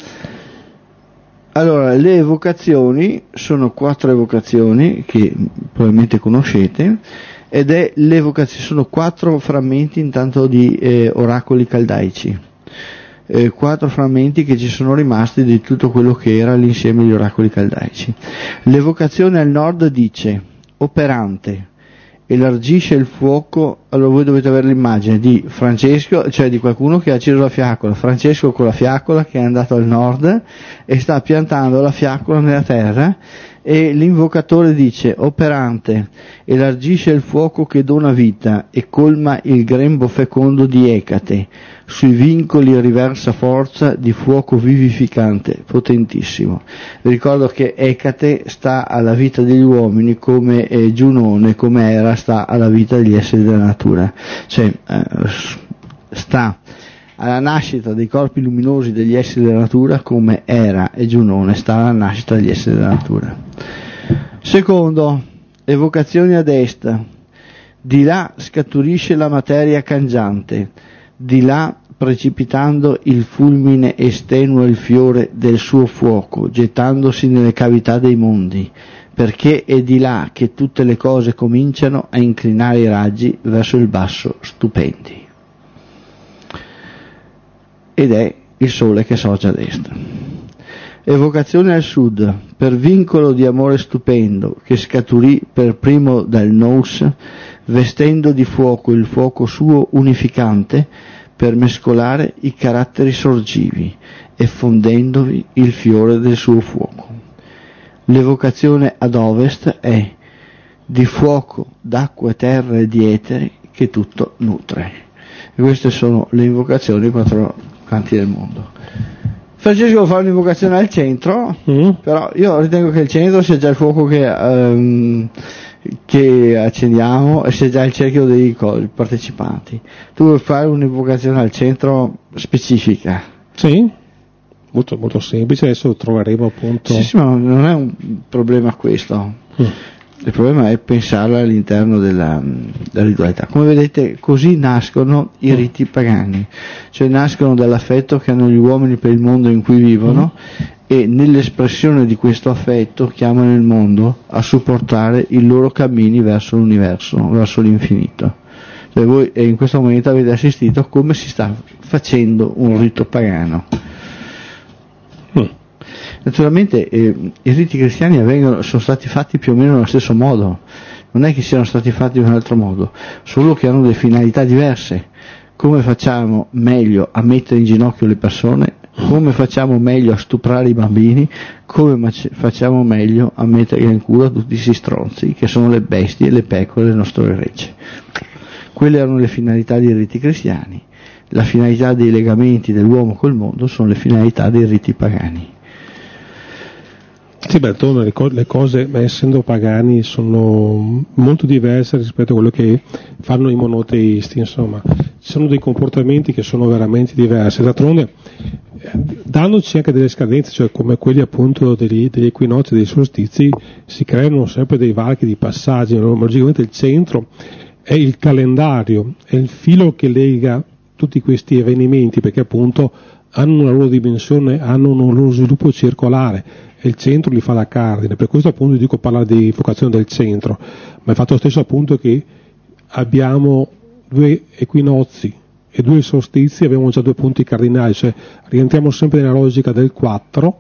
Allora, le evocazioni sono 4 evocazioni che probabilmente conoscete ed sono 4 frammenti intanto di oracoli caldaici, 4 frammenti che ci sono rimasti di tutto quello che era l'insieme degli oracoli caldaici. L'evocazione al nord dice: operante, elargisce il fuoco. Allora voi dovete avere l'immagine di Francesco, cioè di qualcuno che ha acceso la fiaccola, Francesco con la fiaccola che è andato al nord e sta piantando la fiaccola nella terra, e l'invocatore dice: operante, elargisce il fuoco che dona vita e colma il grembo fecondo di Ecate, sui vincoli riversa forza di fuoco vivificante, potentissimo. Vi ricordo che Ecate sta alla vita degli uomini come Giunone, come Era sta alla vita degli esseri della natura, cioè sta alla nascita dei corpi luminosi degli esseri della natura come Era e Giunone sta alla nascita degli esseri della natura. Secondo, evocazioni ad est: di là scaturisce la materia cangiante, di là precipitando il fulmine estenua il fiore del suo fuoco, gettandosi nelle cavità dei mondi, perché è di là che tutte le cose cominciano a inclinare i raggi verso il basso stupendi. Ed è il sole che sorge ad est. Evocazione al sud: per vincolo di amore stupendo che scaturì per primo dal nous, vestendo di fuoco il fuoco suo unificante per mescolare i caratteri sorgivi e fondendovi il fiore del suo fuoco. L'evocazione ad ovest è di fuoco, d'acqua, terra e di etere che tutto nutre. E queste sono le invocazioni dei 4 canti del mondo. Francesco fa un'invocazione al centro, però io ritengo che il centro sia già il fuoco che accendiamo e sia già il cerchio dei partecipanti. Tu vuoi fare un'invocazione al centro specifica? Sì, molto, molto semplice, adesso lo troveremo appunto. Sì, ma non è un problema questo. Il problema è pensarla all'interno della ritualità. Come vedete, così nascono i riti pagani, cioè nascono dall'affetto che hanno gli uomini per il mondo in cui vivono e nell'espressione di questo affetto chiamano il mondo a supportare i loro cammini verso l'universo, verso l'infinito. Cioè voi in questo momento avete assistito a come si sta facendo un rito pagano. Naturalmente i riti cristiani sono stati fatti più o meno nello stesso modo, non è che siano stati fatti in un altro modo, solo che hanno delle finalità diverse. Come facciamo meglio a mettere in ginocchio le persone, come facciamo meglio a stuprare i bambini, come facciamo meglio a mettere in culo tutti questi stronzi che sono le bestie e le pecore del nostro gregge. Quelle erano le finalità dei riti cristiani. La finalità dei legamenti dell'uomo col mondo sono le finalità dei riti pagani. Sì, le cose, essendo pagani, sono molto diverse rispetto a quello che fanno i monoteisti, insomma, ci sono dei comportamenti che sono veramente diversi. D'altronde, dandoci anche delle scadenze, cioè come quelli appunto degli equinozi e dei solstizi, si creano sempre dei varchi di passaggi. Logicamente il centro è il calendario, è il filo che lega tutti questi avvenimenti, perché appunto hanno una loro dimensione, hanno un loro sviluppo circolare e il centro li fa da cardine. Per questo appunto dico parlare di vocazione del centro, ma il fatto stesso appunto che abbiamo 2 equinozi e 2 solstizi, abbiamo già 2 punti cardinali, cioè rientriamo sempre nella logica del 4,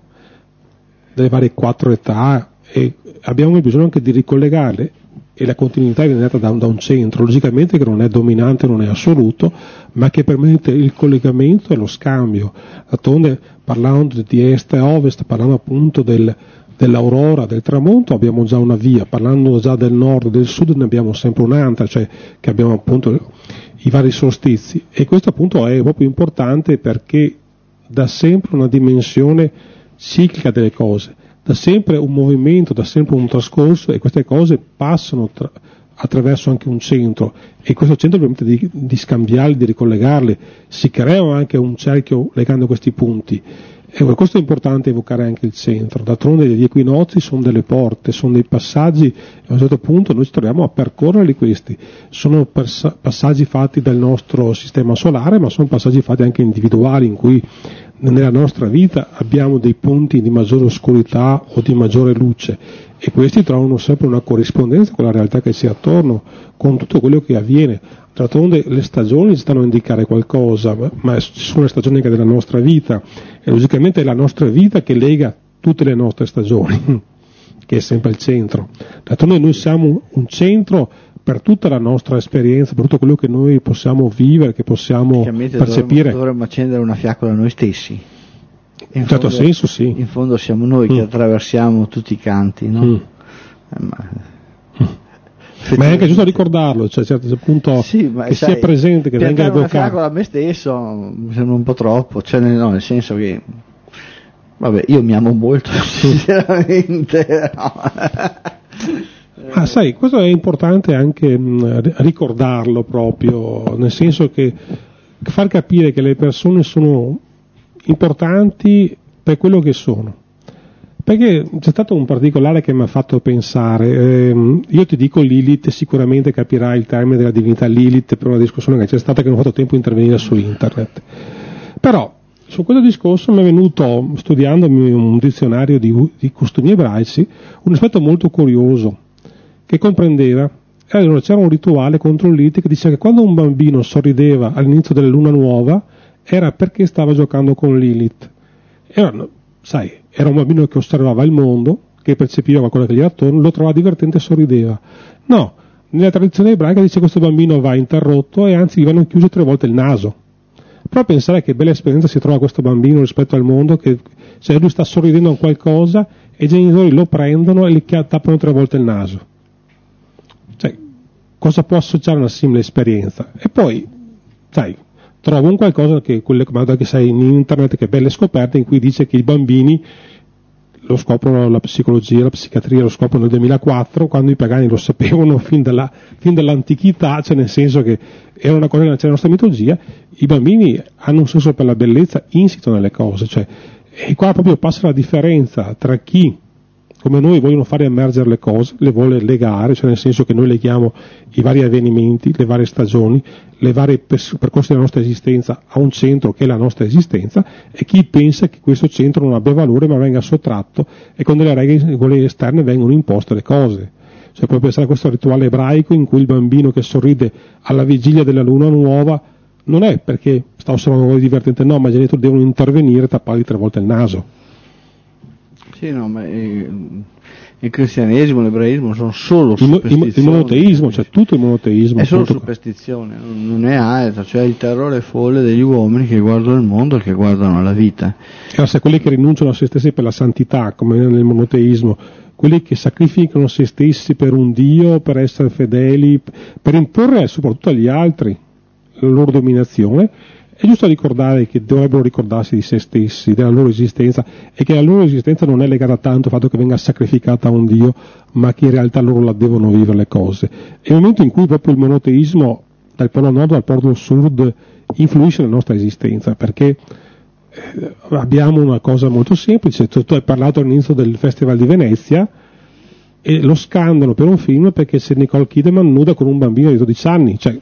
delle varie 4 età, e abbiamo bisogno anche di ricollegarle, e la continuità viene data da un centro, logicamente che non è dominante, non è assoluto, ma che permette il collegamento e lo scambio. D'altronde, parlando di est e ovest, parlando appunto dell'aurora, del tramonto, abbiamo già una via, parlando già del nord e del sud ne abbiamo sempre un'altra, cioè che abbiamo appunto i vari solstizi, e questo appunto è proprio importante perché dà sempre una dimensione ciclica delle cose, da sempre un movimento, da sempre un trascorso, e queste cose passano attraverso anche un centro, e questo centro permette di scambiarli, di ricollegarli, si crea anche un cerchio legando questi punti, e per questo è importante evocare anche il centro. D'altronde gli equinozi sono delle porte, sono dei passaggi, e a un certo punto noi ci troviamo a percorrerli questi, sono passaggi fatti dal nostro sistema solare, ma sono passaggi fatti anche individuali, in cui nella nostra vita abbiamo dei punti di maggiore oscurità o di maggiore luce, e questi trovano sempre una corrispondenza con la realtà che c'è attorno, con tutto quello che avviene. D'altronde le stagioni stanno a indicare qualcosa, ma ci sono le stagioni anche della nostra vita, e logicamente è la nostra vita che lega tutte le nostre stagioni, che è sempre il centro. D'altronde noi siamo un centro per tutta la nostra esperienza, per tutto quello che noi possiamo vivere, che possiamo percepire. Dovremmo accendere una fiaccola noi stessi. In certo senso sì. In fondo siamo noi che attraversiamo tutti i canti, no? Ma è anche giusto ricordarlo, cioè certo appunto sì, che sia presente, che venga evocato. Una fiaccola a me stesso mi sembra un po' troppo, cioè nel senso che vabbè, io mi amo molto sinceramente. No. Ma sai, questo è importante anche ricordarlo proprio, nel senso che far capire che le persone sono importanti per quello che sono. Perché c'è stato un particolare che mi ha fatto pensare, io ti dico Lilith, sicuramente capirai il termine della divinità Lilith per una discussione che c'è stata, che non ho fatto tempo di intervenire su internet. Però su questo discorso mi è venuto, studiandomi un dizionario di costumi ebraici, un aspetto molto curioso, che comprendeva, allora c'era un rituale contro Lilith che diceva che quando un bambino sorrideva all'inizio della luna nuova era perché stava giocando con Lilith. Era un bambino che osservava il mondo, che percepiva qualcosa che gli era attorno, lo trovava divertente e sorrideva. No, nella tradizione ebraica dice che questo bambino va interrotto e anzi gli vanno chiusi 3 volte il naso. Però pensare che bella esperienza si trova questo bambino rispetto al mondo, che cioè lui sta sorridendo a qualcosa e i genitori lo prendono e gli tappano 3 volte il naso. Cioè, cosa può associare una simile esperienza? E poi, sai, trovo un qualcosa che sai in internet, che belle scoperte, in cui dice che i bambini lo scoprono, la psicologia, la psichiatria lo scoprono nel 2004, quando i pagani lo sapevano fin dall'antichità, cioè nel senso che era una cosa che c'è nella nostra mitologia. I bambini hanno un senso per la bellezza insito nelle cose, cioè, e qua proprio passa la differenza tra chi, come noi, vogliono fare emergere le cose, le vuole legare, cioè nel senso che noi leghiamo i vari avvenimenti, le varie stagioni, le varie percorsi della nostra esistenza a un centro che è la nostra esistenza, e chi pensa che questo centro non abbia valore ma venga sottratto e con delle regole esterne vengono imposte le cose. Cioè puoi pensare a questo rituale ebraico in cui il bambino che sorride alla vigilia della luna nuova non è perché sta osservando qualcosa di divertente, no, ma i genitori devono intervenire e tappargli 3 volte il naso. Sì, no, ma il cristianesimo, l'ebraismo sono solo superstizioni. Il monoteismo, cioè tutto il monoteismo. È solo superstizione, non è altro, cioè il terrore folle degli uomini che guardano il mondo e che guardano la vita. Se quelli che rinunciano a se stessi per la santità, come nel monoteismo, quelli che sacrificano se stessi per un Dio, per essere fedeli, per imporre soprattutto agli altri la loro dominazione, è giusto ricordare che dovrebbero ricordarsi di se stessi, della loro esistenza, e che la loro esistenza non è legata tanto al fatto che venga sacrificata a un Dio, ma che in realtà loro la devono vivere le cose. È il momento in cui proprio il monoteismo dal polo nord al polo sud influisce nella nostra esistenza, perché abbiamo una cosa molto semplice. Tu hai parlato all'inizio del Festival di Venezia e lo scandalo per un film perché c'è Nicole Kidman nuda con un bambino di 12 anni, cioè,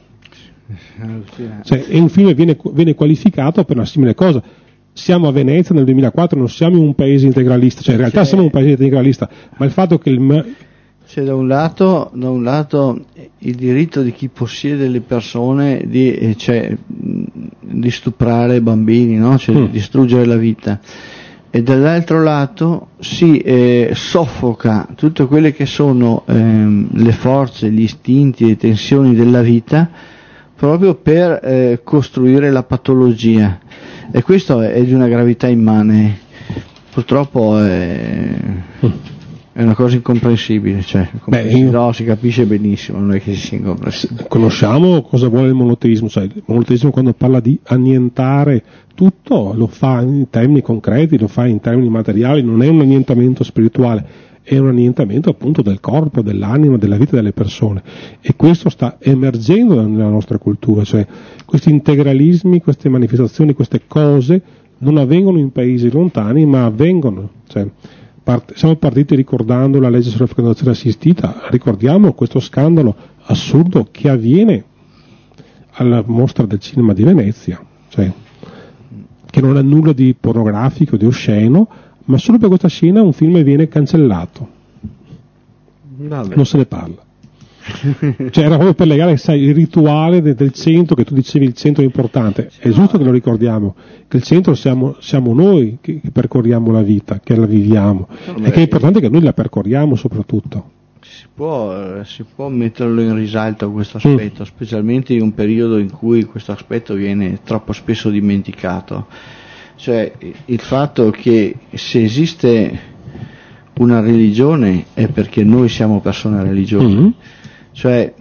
e un film viene qualificato per una simile cosa. Siamo a Venezia nel 2004, non siamo in un paese integralista, cioè in realtà siamo un paese integralista, ma il fatto che c'è da un lato il diritto di chi possiede le persone di stuprare bambini, no? Cioè di distruggere la vita, e dall'altro lato si soffoca tutte quelle che sono le forze, gli istinti, le tensioni della vita, proprio per costruire la patologia, e questo è di una gravità immane. Purtroppo è una cosa incomprensibile, cioè, no, si capisce benissimo, non è che sia incomprensibile. Conosciamo cosa vuole il monoteismo, cioè il monoteismo quando parla di annientare tutto lo fa in termini concreti, lo fa in termini materiali, non è un annientamento spirituale, è un annientamento appunto del corpo, dell'anima, della vita delle persone, e questo sta emergendo nella nostra cultura, cioè questi integralismi, queste manifestazioni, queste cose non avvengono in paesi lontani, ma avvengono, cioè, siamo partiti ricordando la legge sulla fecondazione assistita, ricordiamo questo scandalo assurdo che avviene alla mostra del cinema di Venezia, cioè, che non ha nulla di pornografico, di osceno, ma solo per questa scena un film viene cancellato. Vabbè. Non se ne parla. Cioè era proprio per legare, sai, il rituale del centro, che tu dicevi il centro è importante, è giusto che lo ricordiamo, che il centro siamo noi che percorriamo la vita, che la viviamo, e che è importante che noi la percorriamo soprattutto. Si può metterlo in risalto questo aspetto, specialmente in un periodo in cui questo aspetto viene troppo spesso dimenticato, cioè il fatto che se esiste una religione è perché noi siamo persone religiose. Cioè,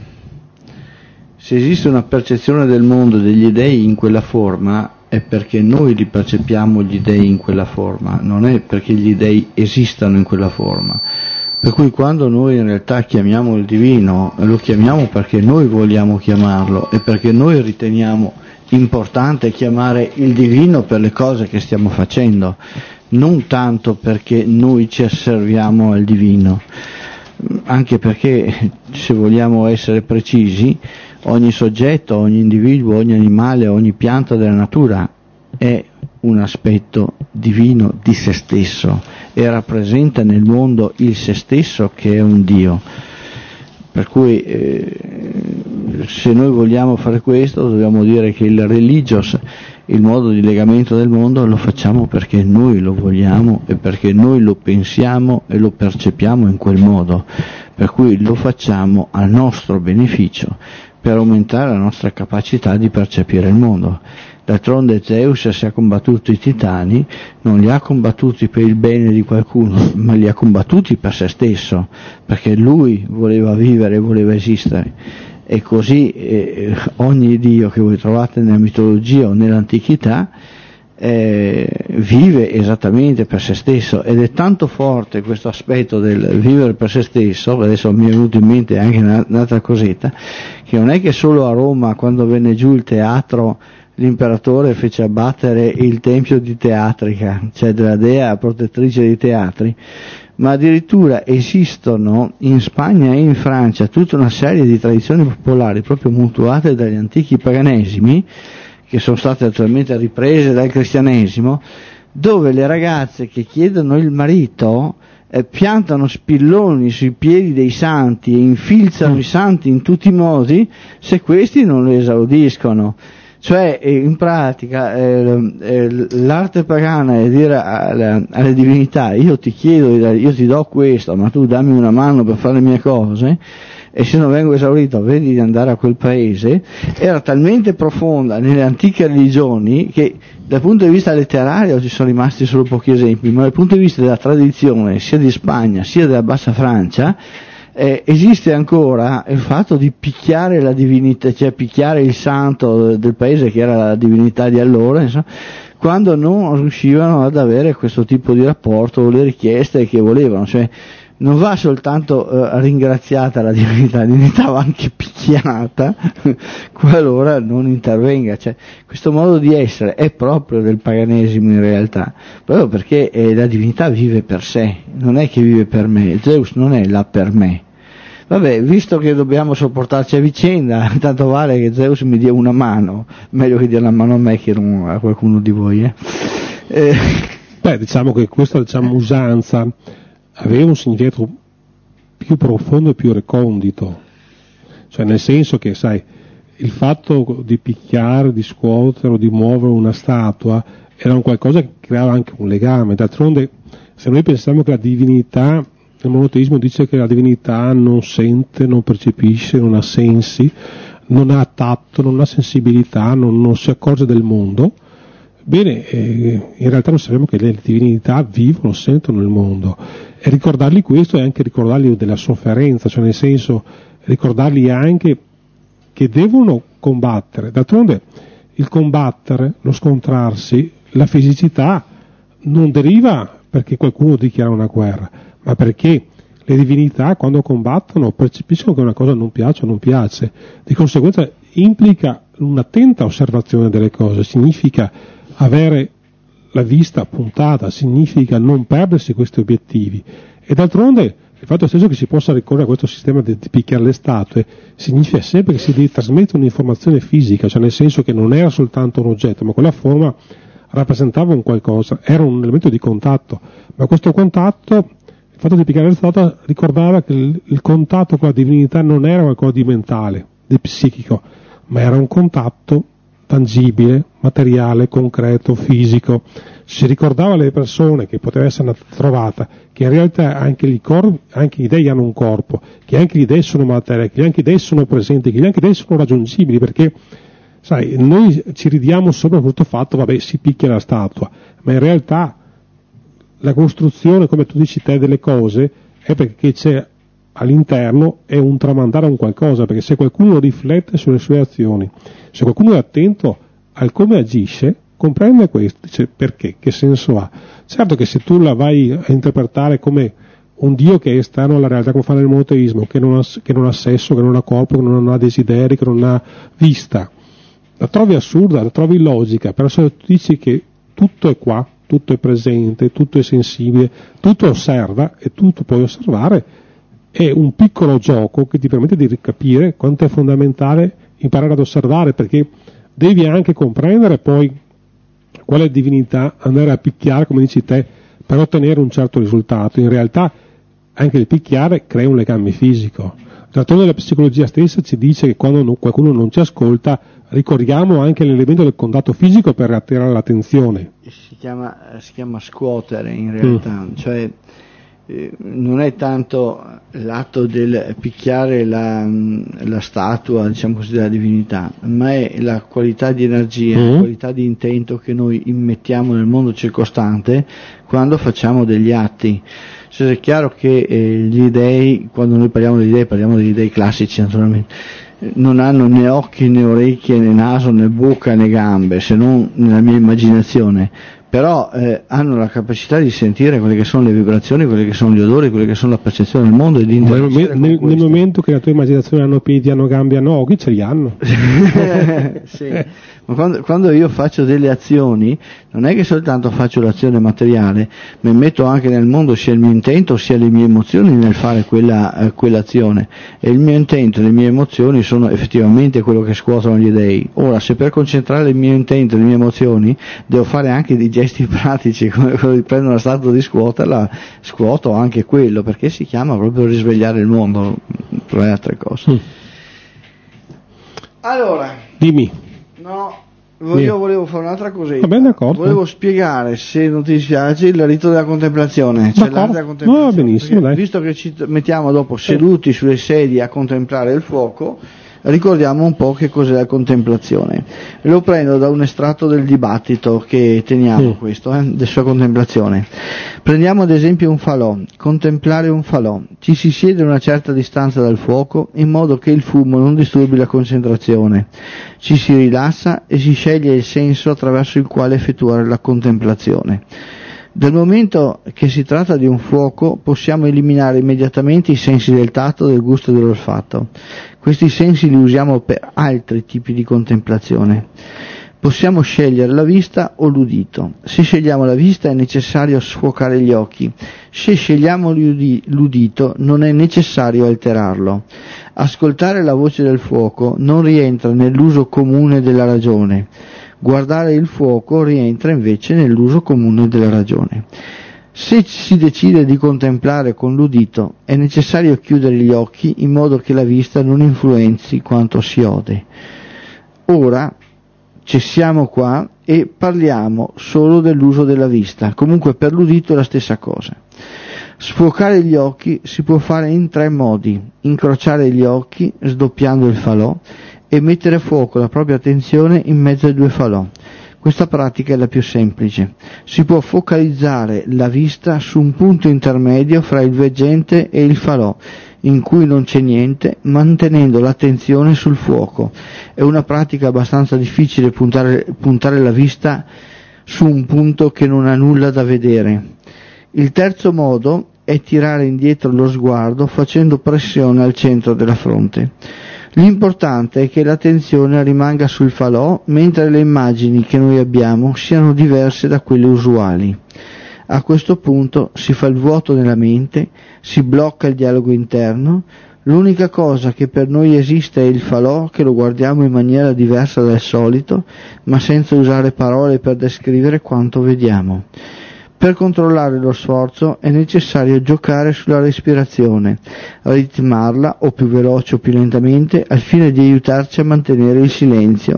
se esiste una percezione del mondo, degli dei in quella forma, è perché noi li percepiamo gli dei in quella forma, non è perché gli dei esistano in quella forma. Per cui quando noi in realtà chiamiamo il divino, lo chiamiamo perché noi vogliamo chiamarlo e perché noi riteniamo importante chiamare il divino per le cose che stiamo facendo, non tanto perché noi ci asserviamo al divino. Anche perché, se vogliamo essere precisi, ogni soggetto, ogni individuo, ogni animale, ogni pianta della natura è un aspetto divino di se stesso e rappresenta nel mondo il se stesso, che è un Dio. Per cui se noi vogliamo fare questo, dobbiamo dire che il religious, il modo di legamento del mondo, lo facciamo perché noi lo vogliamo e perché noi lo pensiamo e lo percepiamo in quel modo, per cui lo facciamo a nostro beneficio, per aumentare la nostra capacità di percepire il mondo. D'altronde Zeus, se ha combattuto i titani, non li ha combattuti per il bene di qualcuno, ma li ha combattuti per se stesso, perché lui voleva vivere, voleva esistere. E così ogni dio che voi trovate nella mitologia o nell'antichità vive esattamente per se stesso, ed è tanto forte questo aspetto del vivere per se stesso, adesso mi è venuto in mente anche un'altra cosetta, che non è che solo a Roma, quando venne giù il teatro, l'imperatore fece abbattere il tempio di Teatrica, cioè della dea protettrice dei teatri, ma addirittura esistono in Spagna e in Francia tutta una serie di tradizioni popolari proprio mutuate dagli antichi paganesimi, che sono state attualmente riprese dal cristianesimo, dove le ragazze che chiedono il marito piantano spilloni sui piedi dei santi e infilzano i santi in tutti i modi se questi non lo esaudiscono. Cioè, in pratica, l'arte pagana è dire alle divinità: io ti chiedo, io ti do questo, ma tu dammi una mano per fare le mie cose, e se non vengo esaurito vedi di andare a quel paese. Era talmente profonda nelle antiche religioni che dal punto di vista letterario ci sono rimasti solo pochi esempi, ma dal punto di vista della tradizione sia di Spagna sia della Bassa Francia esiste ancora il fatto di picchiare la divinità, cioè picchiare il santo del paese che era la divinità di allora, insomma, quando non riuscivano ad avere questo tipo di rapporto o le richieste che volevano. Cioè non va soltanto ringraziata la divinità va anche picchiata qualora non intervenga. Cioè, questo modo di essere è proprio del paganesimo in realtà, proprio perché la divinità vive per sé, non è che vive per me. Zeus non è là per me. Vabbè, visto che dobbiamo sopportarci a vicenda, tanto vale che Zeus mi dia una mano, meglio che dia una mano a me che non a qualcuno di voi. Beh, diciamo che questa usanza aveva un significato più profondo e più recondito, cioè nel senso che, sai, il fatto di picchiare, di scuotere o di muovere una statua era un qualcosa che creava anche un legame. D'altronde, se noi pensiamo che la divinità, il monoteismo dice che la divinità non sente, non percepisce, non ha sensi, non ha tatto, non ha sensibilità, non si accorge del mondo. Bene, in realtà noi sappiamo che le divinità vivono, sentono il mondo, e ricordargli questo è anche ricordargli della sofferenza, cioè nel senso ricordargli anche che devono combattere. D'altronde il combattere, lo scontrarsi, la fisicità non deriva perché qualcuno dichiara una guerra, ma perché le divinità quando combattono percepiscono che una cosa non piace o non piace. Di conseguenza implica un'attenta osservazione delle cose, significa avere la vista puntata, significa non perdersi questi obiettivi. E d'altronde il fatto stesso che si possa ricorrere a questo sistema di picchiare le statue significa sempre che si trasmette un'informazione fisica, cioè nel senso che non era soltanto un oggetto, ma quella forma rappresentava un qualcosa, era un elemento di contatto, ma questo contatto, il fatto di picchiare le statue ricordava che il contatto con la divinità non era qualcosa di mentale, di psichico, ma era un contatto tangibile, materiale, concreto, fisico. Si ricordava alle persone che poteva essere una trovata, che in realtà anche gli dei hanno un corpo, che anche gli dei sono materia, che anche gli dei sono presenti, che anche gli dei sono raggiungibili, perché sai, noi ci ridiamo sopra questo fatto, vabbè, si picchia la statua, ma in realtà la costruzione, come tu dici te, delle cose è perché c'è all'interno è un tramandare un qualcosa, perché se qualcuno riflette sulle sue azioni, se qualcuno è attento al come agisce, comprende questo, dice perché, che senso ha. Certo che se tu la vai a interpretare come un Dio che è esterno alla realtà, come fa nel monoteismo, che non ha sesso, che non ha corpo, che non ha desideri, che non ha vista, la trovi assurda, la trovi illogica, però se tu dici che tutto è qua, tutto è presente, tutto è sensibile, tutto osserva e tutto puoi osservare, è un piccolo gioco che ti permette di capire quanto è fondamentale imparare ad osservare, perché devi anche comprendere poi quale divinità andare a picchiare, come dici te, per ottenere un certo risultato. In realtà anche il picchiare crea un legame fisico. D'altronde la psicologia stessa ci dice che quando qualcuno non ci ascolta ricorriamo anche all'elemento del contatto fisico per attirare l'attenzione. Si chiama scuotere in realtà, cioè non è tanto l'atto del picchiare la statua, diciamo così, della divinità, ma è la qualità di energia, la qualità di intento che noi immettiamo nel mondo circostante quando facciamo degli atti. Cioè, è chiaro che gli dei, quando noi parliamo degli dei classici naturalmente, non hanno né occhi né orecchie né naso né bocca né gambe, se non nella mia immaginazione, però hanno la capacità di sentire quelle che sono le vibrazioni, quelle che sono gli odori, quelle che sono la percezione del mondo e di interagire nel momento che la tua immaginazione hanno piedi, hanno gambe, hanno occhi, ce li hanno. Sì. Ma quando io faccio delle azioni, non è che soltanto faccio l'azione materiale, ma metto anche nel mondo sia il mio intento sia le mie emozioni nel fare quell'azione, e il mio intento e le mie emozioni sono effettivamente quello che scuotono gli dei. Ora, se per concentrare il mio intento e le mie emozioni devo fare anche dei gesti pratici come quello di prendere una statua di scuoterla, scuoto anche quello, perché si chiama proprio risvegliare il mondo, tra le altre cose. Allora, dimmi. No, io volevo fare un'altra cosetta. Va bene, d'accordo. Volevo spiegare, se non ti dispiace, il rito della contemplazione. Cioè l'arte della contemplazione. No, benissimo, dai. Visto che ci mettiamo dopo seduti sulle sedie a contemplare il fuoco, ricordiamo un po' che cos'è la contemplazione. Lo prendo da un estratto del dibattito che teniamo questo, della sua contemplazione. Prendiamo ad esempio un falò, contemplare un falò. Ci si siede a una certa distanza dal fuoco in modo che il fumo non disturbi la concentrazione. Ci si rilassa e si sceglie il senso attraverso il quale effettuare la contemplazione. Dal momento che si tratta di un fuoco, possiamo eliminare immediatamente i sensi del tatto, del gusto e dell'olfatto. Questi sensi li usiamo per altri tipi di contemplazione. Possiamo scegliere la vista o l'udito. Se scegliamo la vista è necessario sfocare gli occhi. Se scegliamo l'udito non è necessario alterarlo. Ascoltare la voce del fuoco non rientra nell'uso comune della ragione. Guardare il fuoco rientra invece nell'uso comune della ragione. Se si decide di contemplare con l'udito, è necessario chiudere gli occhi in modo che la vista non influenzi quanto si ode. Ora cessiamo qua e parliamo solo dell'uso della vista. Comunque per l'udito è la stessa cosa. Sfocare gli occhi si può fare in 3 modi: incrociare gli occhi sdoppiando il falò e mettere a fuoco la propria attenzione in mezzo ai 2 falò. Questa pratica è la più semplice. Si può focalizzare la vista su un punto intermedio fra il veggente e il falò, in cui non c'è niente, mantenendo l'attenzione sul fuoco. È una pratica abbastanza difficile puntare la vista su un punto che non ha nulla da vedere. Il terzo modo è tirare indietro lo sguardo facendo pressione al centro della fronte. L'importante è che l'attenzione rimanga sul falò mentre le immagini che noi abbiamo siano diverse da quelle usuali. A questo punto si fa il vuoto nella mente, si blocca il dialogo interno, l'unica cosa che per noi esiste è il falò, che lo guardiamo in maniera diversa dal solito, ma senza usare parole per descrivere quanto vediamo. Per controllare lo sforzo è necessario giocare sulla respirazione, ritmarla o più veloce o più lentamente al fine di aiutarci a mantenere il silenzio,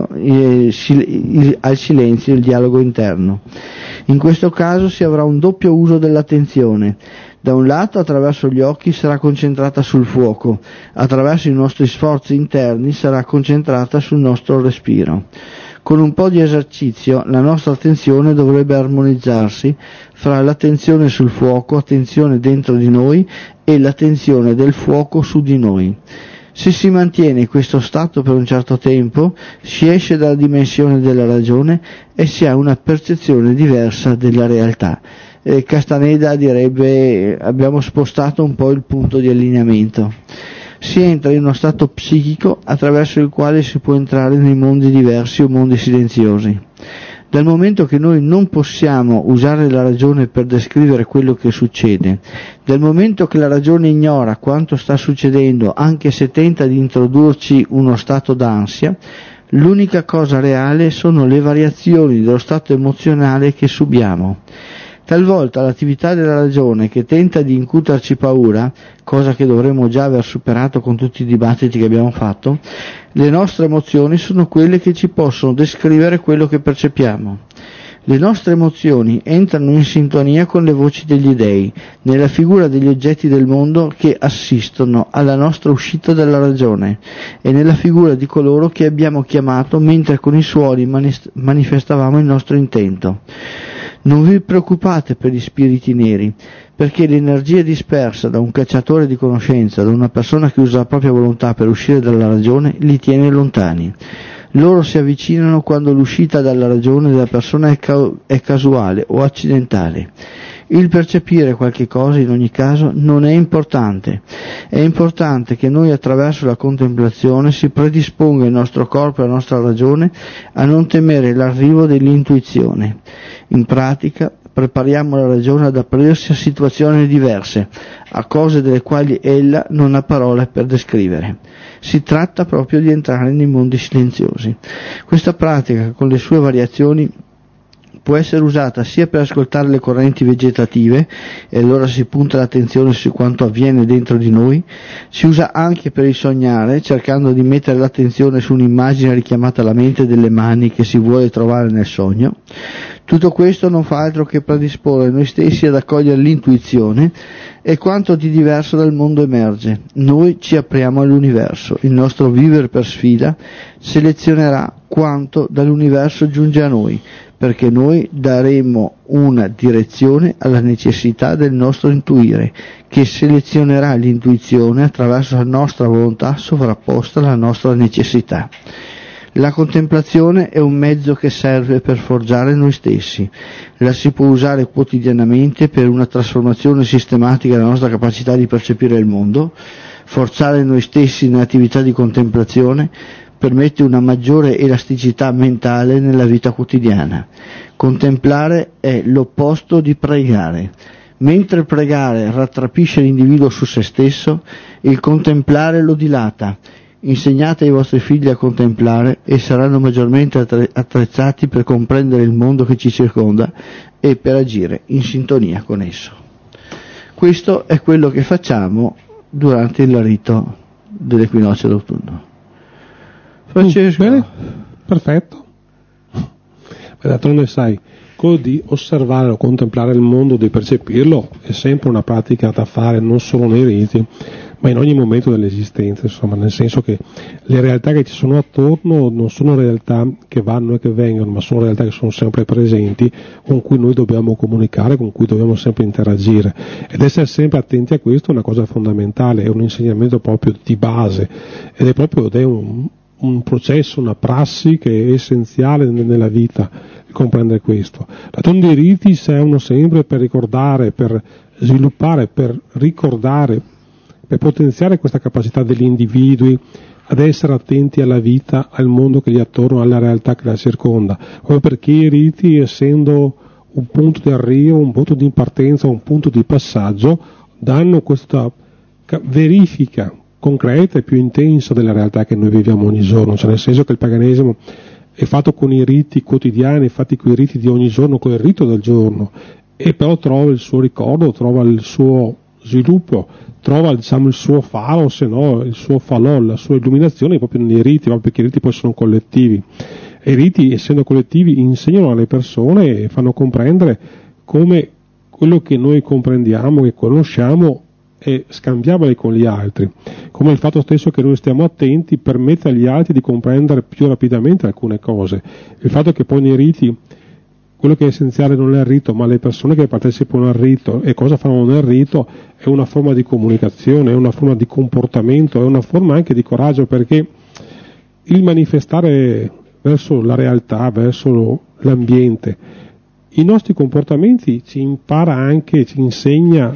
al silenzio il dialogo interno. In questo caso si avrà un doppio uso dell'attenzione. Da un lato attraverso gli occhi sarà concentrata sul fuoco, attraverso i nostri sforzi interni sarà concentrata sul nostro respiro. Con un po' di esercizio la nostra attenzione dovrebbe armonizzarsi fra l'attenzione sul fuoco, attenzione dentro di noi, e l'attenzione del fuoco su di noi. Se si mantiene questo stato per un certo tempo, si esce dalla dimensione della ragione e si ha una percezione diversa della realtà. Castaneda direbbe: abbiamo spostato un po' il punto di allineamento. Si entra in uno stato psichico attraverso il quale si può entrare nei mondi diversi o mondi silenziosi. Dal momento che noi non possiamo usare la ragione per descrivere quello che succede, dal momento che la ragione ignora quanto sta succedendo anche se tenta di introdurci uno stato d'ansia, l'unica cosa reale sono le variazioni dello stato emozionale che subiamo. Talvolta l'attività della ragione che tenta di incuterci paura, cosa che dovremmo già aver superato con tutti i dibattiti che abbiamo fatto, le nostre emozioni sono quelle che ci possono descrivere quello che percepiamo. Le nostre emozioni entrano in sintonia con le voci degli dei, nella figura degli oggetti del mondo che assistono alla nostra uscita dalla ragione, e nella figura di coloro che abbiamo chiamato mentre con i suoni manifestavamo il nostro intento. Non vi preoccupate per gli spiriti neri, perché l'energia dispersa da un cacciatore di conoscenza, da una persona che usa la propria volontà per uscire dalla ragione, li tiene lontani. Loro si avvicinano quando l'uscita dalla ragione della persona è casuale o accidentale. Il percepire qualche cosa in ogni caso non è importante. È importante che noi attraverso la contemplazione si predisponga il nostro corpo e la nostra ragione a non temere l'arrivo dell'intuizione. In pratica prepariamo la ragione ad aprirsi a situazioni diverse, a cose delle quali ella non ha parole per descrivere. Si tratta proprio di entrare nei mondi silenziosi. Questa pratica, con le sue variazioni, può essere usata sia per ascoltare le correnti vegetative, e allora si punta l'attenzione su quanto avviene dentro di noi, si usa anche per il sognare, cercando di mettere l'attenzione su un'immagine richiamata alla mente delle mani che si vuole trovare nel sogno. Tutto questo non fa altro che predisporre noi stessi ad accogliere l'intuizione e quanto di diverso dal mondo emerge. Noi ci apriamo all'universo, il nostro vivere per sfida selezionerà quanto dall'universo giunge a noi, perché noi daremo una direzione alla necessità del nostro intuire, che selezionerà l'intuizione attraverso la nostra volontà sovrapposta alla nostra necessità. La contemplazione è un mezzo che serve per forgiare noi stessi. La si può usare quotidianamente per una trasformazione sistematica della nostra capacità di percepire il mondo. Forzare noi stessi nell'attività di contemplazione permette una maggiore elasticità mentale nella vita quotidiana. Contemplare è l'opposto di pregare. Mentre pregare rattrapisce l'individuo su se stesso, il contemplare lo dilata. Insegnate ai vostri figli a contemplare e saranno maggiormente attrezzati per comprendere il mondo che ci circonda e per agire in sintonia con esso. Questo è quello che facciamo durante il rito dell'equinozio d'autunno. Francesco? Bene, perfetto. D'altronde sai, quello di osservare o contemplare il mondo, di percepirlo, è sempre una pratica da fare non solo nei riti, ma in ogni momento dell'esistenza, insomma, nel senso che le realtà che ci sono attorno non sono realtà che vanno e che vengono, ma sono realtà che sono sempre presenti, con cui noi dobbiamo comunicare, con cui dobbiamo sempre interagire, ed essere sempre attenti a questo è una cosa fondamentale, è un insegnamento proprio di base, ed è un processo, una prassi che è essenziale nella vita, comprendere questo. D'altronde i riti servono sempre per ricordare, per sviluppare, per ricordare, per potenziare questa capacità degli individui ad essere attenti alla vita, al mondo che gli è attorno, alla realtà che la circonda, proprio perché i riti, essendo un punto di arrivo, un punto di partenza, un punto di passaggio, danno questa verifica concreta e più intensa della realtà che noi viviamo ogni giorno, cioè nel senso che il paganesimo è fatto con i riti quotidiani, fatti con i riti di ogni giorno, con il rito del giorno, e però trova il suo ricordo, trova il suo sviluppo, trova il suo faro, se no il suo falò, la sua illuminazione proprio nei riti, proprio perché i riti poi sono collettivi, e i riti, essendo collettivi, insegnano alle persone e fanno comprendere come quello che noi comprendiamo, che conosciamo, è scambiabile con gli altri, come il fatto stesso che noi stiamo attenti permette agli altri di comprendere più rapidamente alcune cose. Il fatto che poi nei riti quello che è essenziale non è il rito, ma le persone che partecipano al rito e cosa fanno nel rito è una forma di comunicazione, è una forma di comportamento, è una forma anche di coraggio, perché il manifestare verso la realtà, verso l'ambiente, i nostri comportamenti ci impara anche, ci insegna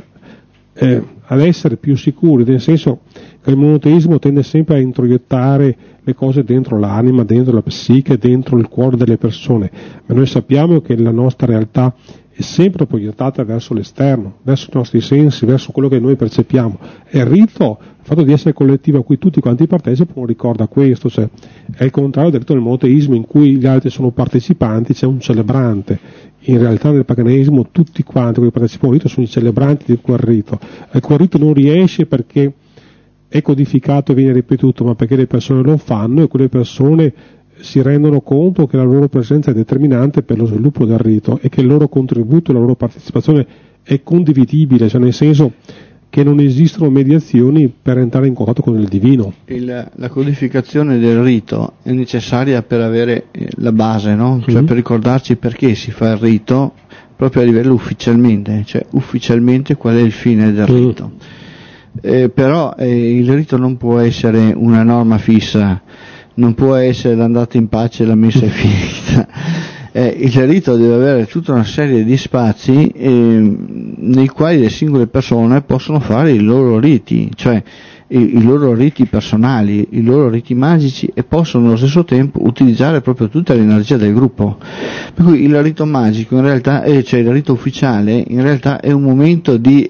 ad essere più sicuri, nel senso che il monoteismo tende sempre a introiettare le cose dentro l'anima, dentro la psiche, dentro il cuore delle persone, ma noi sappiamo che la nostra realtà è sempre proiettata verso l'esterno, verso i nostri sensi, verso quello che noi percepiamo, e il rito, il fatto di essere collettivo a cui tutti quanti partecipano, ricorda questo, cioè è il contrario del rito del monoteismo in cui gli altri sono partecipanti, c'è un celebrante. In realtà nel paganesimo tutti quanti quelli che partecipano al rito sono i celebranti di quel rito, e quel rito non riesce perché è codificato e viene ripetuto, ma perché le persone lo fanno, e quelle persone si rendono conto che la loro presenza è determinante per lo sviluppo del rito e che il loro contributo, la loro partecipazione è condividibile, cioè nel senso che non esistono mediazioni per entrare in contatto con il divino. La codificazione del rito è necessaria per avere la base, no? Cioè per ricordarci perché si fa il rito proprio a livello ufficialmente, cioè ufficialmente qual è il fine del rito. Però il rito non può essere una norma fissa, non può essere l'andata in pace e la messa è finita. Il rito deve avere tutta una serie di spazi nei quali le singole persone possono fare i loro riti, cioè i loro riti personali, i loro riti magici, e possono allo stesso tempo utilizzare proprio tutta l'energia del gruppo. Per cui il rito magico in realtà, cioè il rito ufficiale in realtà è un momento di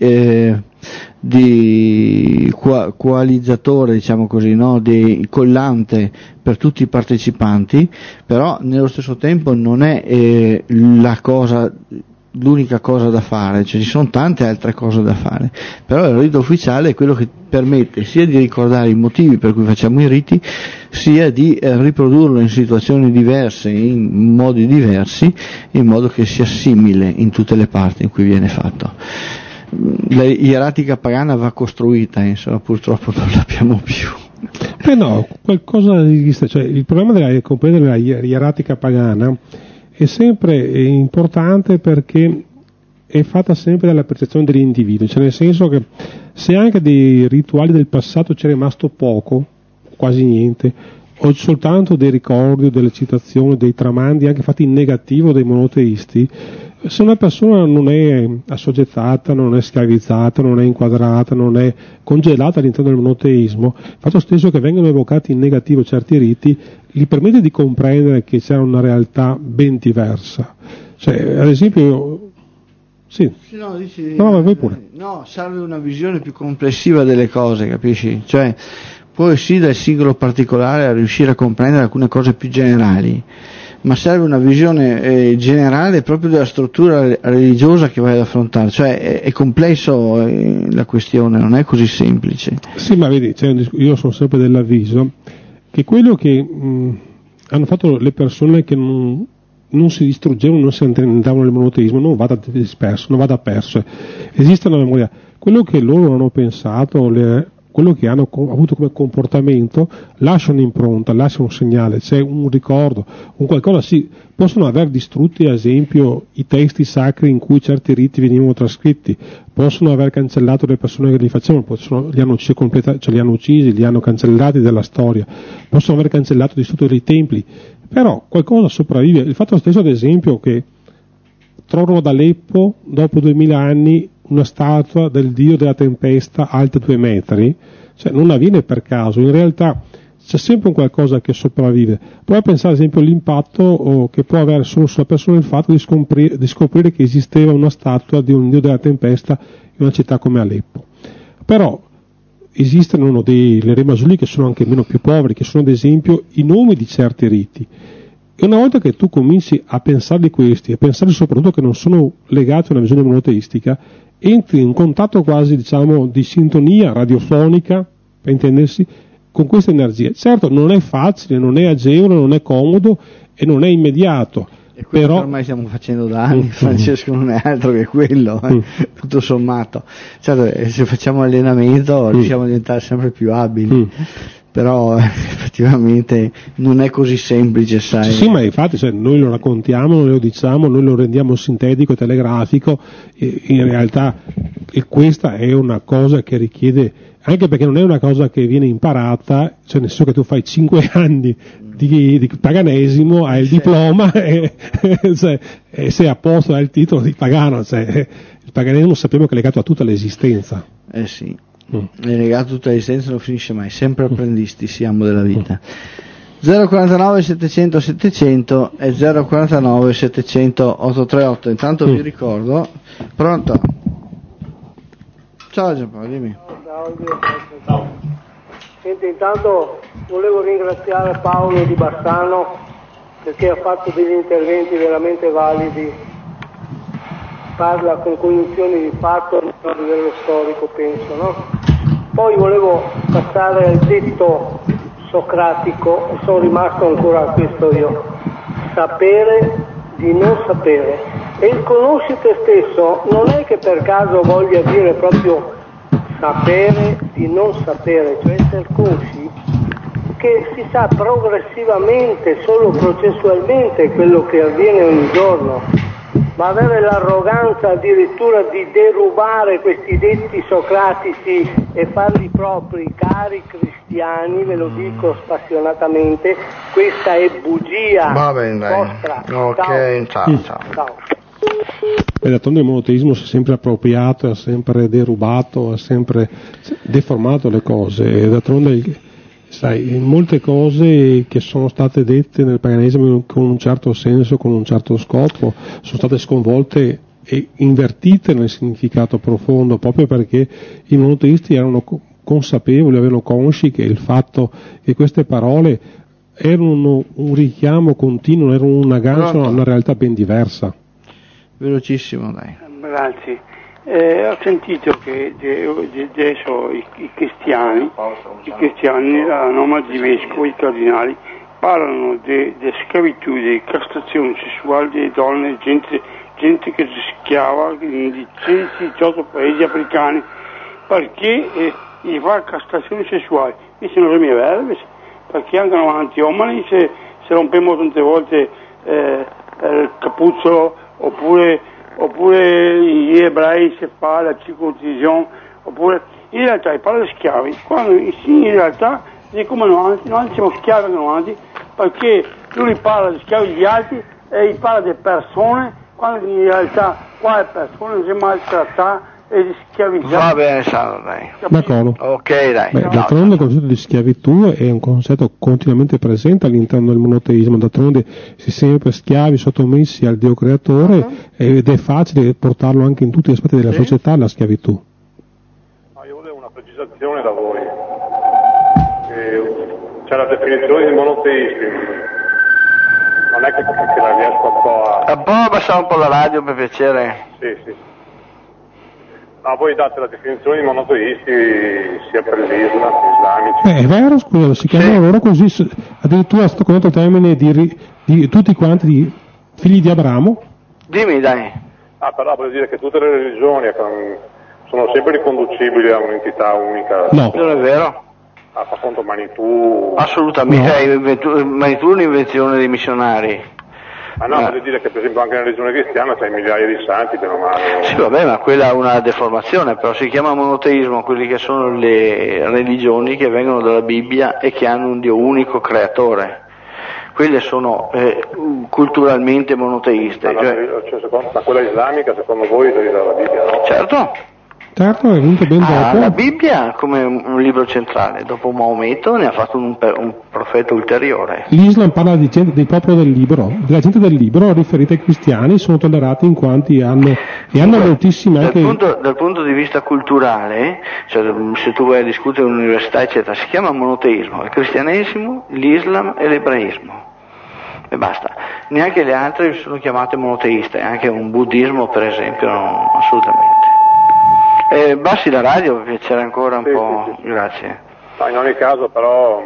coalizzatore, diciamo così, no? Di collante per tutti i partecipanti, però nello stesso tempo non è l'unica cosa da fare, cioè ci sono tante altre cose da fare, però il rito ufficiale è quello che permette sia di ricordare i motivi per cui facciamo i riti, sia di riprodurlo in situazioni diverse, in modi diversi, in modo che sia simile in tutte le parti in cui viene fatto. La ieratica pagana va costruita, insomma, purtroppo non l'abbiamo più. No, qualcosa esiste, cioè il problema della comprendere la ieratica pagana è sempre importante perché è fatta sempre dalla percezione dell'individuo, cioè nel senso che se anche dei rituali del passato c'è rimasto poco, quasi niente, o soltanto dei ricordi, delle citazioni, dei tramandi anche fatti in negativo dai monoteisti, se una persona non è assoggettata, non è schiavizzata, non è inquadrata, non è congelata all'interno del monoteismo, il fatto stesso che vengano evocati in negativo certi riti gli permette di comprendere che c'è una realtà ben diversa. Cioè, ad esempio, sì. No, dici, no, vai pure. No, serve una visione più complessiva delle cose, capisci? Cioè, puoi sì dal singolo particolare a riuscire a comprendere alcune cose più generali, ma serve una visione generale proprio della struttura religiosa che vai ad affrontare, cioè è complesso la questione, non è così semplice. Sì, ma vedi, io sono sempre dell'avviso che quello che hanno fatto le persone che non si distruggevano, non si andavano nel monoteismo, non vada disperso, non vada perso. Esiste una memoria. Quello che loro hanno pensato, quello che hanno avuto come comportamento, lascia un'impronta, lascia un segnale, c'è un ricordo, un qualcosa, sì, possono aver distrutti, ad esempio, i testi sacri in cui certi riti venivano trascritti, possono aver cancellato le persone che li facevano, li hanno uccisi, li hanno cancellati dalla storia, possono aver cancellato, distrutto dei templi, però qualcosa sopravvive. Il fatto stesso, ad esempio, che trovano ad Aleppo, dopo 2000 anni, una statua del dio della tempesta alta 2 metri, cioè non avviene per caso, in realtà c'è sempre un qualcosa che sopravvive. Prova a pensare, ad esempio, all'impatto che può avere solo sulla persona il fatto di scoprire che esisteva una statua di un dio della tempesta in una città come Aleppo. Però esistono le rimasugli che sono anche meno più poveri, che sono ad esempio i nomi di certi riti. E una volta che tu cominci a pensare di questi, a pensare soprattutto che non sono legati a una visione monoteistica, entri in contatto quasi, diciamo, di sintonia radiofonica, per intendersi, con queste energie. Certo, non è facile, non è agevole, non è comodo e non è immediato. E quello però che ormai stiamo facendo da anni, Francesco, non è altro che quello, tutto sommato. Certo, se facciamo allenamento riusciamo a diventare sempre più abili. Però effettivamente non è così semplice, sai. Sì, ma infatti noi lo raccontiamo, noi lo diciamo, noi lo rendiamo sintetico, telegrafico, e in realtà questa è una cosa che richiede, anche perché non è una cosa che viene imparata, cioè nel senso che tu fai 5 anni di paganesimo, hai il diploma e sei a posto, hai il titolo di pagano, cioè, il paganesimo sappiamo che è legato a tutta l'esistenza. Sì. È legato a tutta l'esistenza, non finisce mai, sempre apprendisti siamo della vita. 049 700 700 e 049 700 838. Intanto vi ricordo, pronto? Ciao Giampaolo, dimmi. Ciao. Senti, intanto volevo ringraziare Paolo Di Bassano perché ha fatto degli interventi veramente validi, parla con cognizioni di fatto a livello storico, penso, no? Poi volevo passare al detto socratico, sono rimasto ancora a questo io, sapere di non sapere. E il conosci te stesso non è che per caso voglia dire proprio sapere di non sapere, cioè essere consci che si sa progressivamente, solo processualmente quello che avviene ogni giorno, ma avere l'arroganza addirittura di derubare questi detti socratici e farli propri, cari cristiani, ve lo dico spassionatamente, questa è bugia. Va bene, vostra. ok, ciao. E d'altronde il monoteismo si è sempre appropriato, ha sempre derubato, ha sempre deformato le cose, e d'altronde sai, molte cose che sono state dette nel paganesimo con un certo senso, con un certo scopo, sono state sconvolte e invertite nel significato profondo, proprio perché i monoteisti erano consapevoli, avevano consci che il fatto che queste parole erano un richiamo continuo, erano un aggancio a una realtà ben diversa. Velocissimo, dai. Grazie. Ho sentito che adesso i cristiani, a nome di vescovi, i cardinali, parlano di schiavitù, di castrazione sessuale delle donne, gente che si schiava in 18 paesi africani, perché gli fa castrazione sessuale. E se non mi è vero, perché anche avanti uomini se rompemo tante volte il cappuccio, oppure gli ebrei si fa la circoncisione, oppure in realtà parla di schiavi, quando in realtà come noi siamo schiavi avanti, perché lui parla di schiavi di altri e gli parla di persone, quando in realtà quale persone non si maltratta e di schiavizzare. Va bene, Sandro, dai. D'accordo. Ok, dai. D'altronde il concetto di schiavitù è un concetto continuamente presente all'interno del monoteismo, d'altronde si è sempre schiavi sottomessi al Dio creatore, ed è facile portarlo anche in tutti gli aspetti della società, la schiavitù. No, io volevo una precisazione da voi. C'è la definizione di monoteisti, non è che la riesco un po' a... Può abbassare un po' la radio, per piacere? Sì. Ma voi date la definizione di monoteisti sia per l'Islam, islamici. È vero, scusa, si chiamano loro così, addirittura è stato condotto il termine di tutti quanti di figli di Abramo. Dimmi, dai. Però vuol dire che tutte le religioni sono sempre riconducibili a un'entità unica. No. Non è vero? Fa conto Manitou. Assolutamente, Manitou è un'invenzione dei missionari. Ma no, voglio dire che per esempio anche nella religione cristiana c'è migliaia di santi che non hanno... Sì, vabbè, ma quella è una deformazione, però si chiama monoteismo quelli che sono le religioni che vengono dalla Bibbia e che hanno un Dio unico creatore. Quelle sono culturalmente monoteiste. Ma quella islamica secondo voi deriva dalla Bibbia, no? Certo, è venuto ben dopo. La Bibbia come un libro centrale, dopo Maometto ne ha fatto un profeta ulteriore. L'Islam parla di gente del popolo del libro, della gente del libro riferita ai cristiani, sono tollerati in quanti hanno moltissime anche... Dal punto di vista culturale, cioè se tu vai a discutere all'università eccetera, si chiama monoteismo, il cristianesimo, l'Islam e l'ebraismo. E basta. Neanche le altre sono chiamate monoteiste, anche un buddismo per esempio, no, assolutamente. Bassi la radio per piacere ancora un po', sì. Grazie. No, in ogni caso però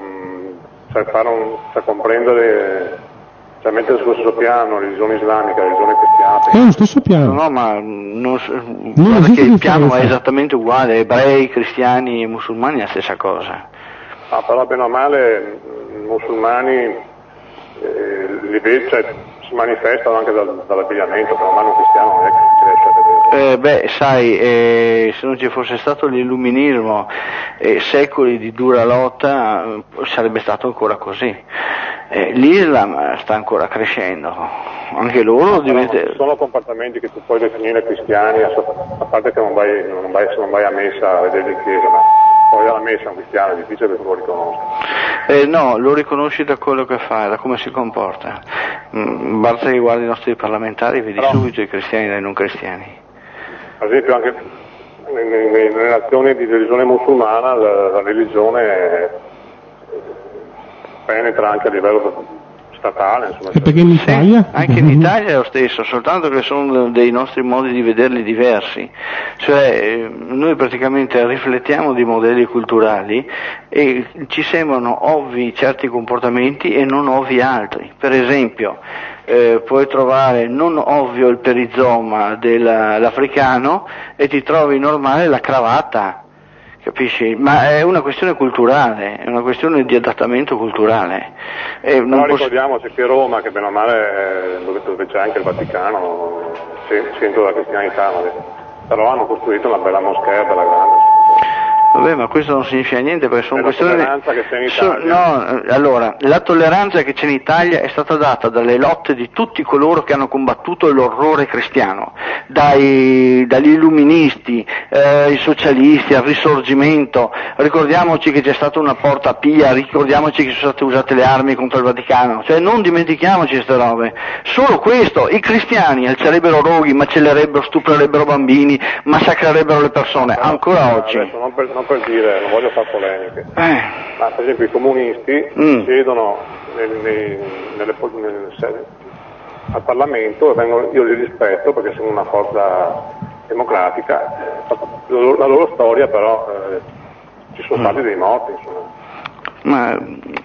comprendere, mettere sullo stesso piano religione islamica, religione cristiana. È lo stesso piano. No, ma guarda che il piano è esattamente uguale, ebrei, cristiani e musulmani è la stessa cosa. Però bene o male i musulmani si manifestano anche dall'abbigliamento, però un cristiano non è che si riesce a vedere. Sai, se non ci fosse stato l'illuminismo e secoli di dura lotta sarebbe stato ancora così. L'Islam sta ancora crescendo, anche loro sono comportamenti che tu puoi definire cristiani, a parte che non vai a messa a vedere in chiesa, ma poi alla messa un cristiano è difficile che tu lo riconosca. No, lo riconosci da quello che fa, da come si comporta. Basta che guardi i nostri parlamentari e vedi subito i cristiani dai non cristiani. Per esempio anche nelle nazioni di religione musulmana la religione penetra anche a livello statale, insomma. E perché in Italia? Anche in Italia è lo stesso, soltanto che sono dei nostri modi di vederli diversi. Cioè noi praticamente riflettiamo di modelli culturali e ci sembrano ovvi certi comportamenti e non ovvi altri. Per esempio puoi trovare non ovvio il perizoma dell'africano e ti trovi normale la cravatta. Capisci? Ma è una questione culturale, è una questione di adattamento culturale. Però ricordiamoci che Roma, che bene o male dove c'è anche il Vaticano, centro della cristianità, però hanno costruito una bella moschea, bella grande. Vabbè, ma questo non significa niente perché sono questioni. La tolleranza che c'è in Italia. No, allora, la tolleranza che c'è in Italia è stata data dalle lotte di tutti coloro che hanno combattuto l'orrore cristiano, dagli illuministi, i socialisti, al risorgimento. Ricordiamoci che c'è stata una porta pia, ricordiamoci che sono state usate le armi contro il Vaticano, cioè non dimentichiamoci queste robe. Solo questo, i cristiani alzerebbero roghi, macellerebbero, stuprerebbero bambini, massacrerebbero le persone, ancora oggi. Adesso, non per dire, non voglio fare polemiche, ma per esempio i comunisti siedono al Parlamento e io li rispetto perché sono una forza democratica, la loro storia però ci sono stati dei morti, insomma. Ma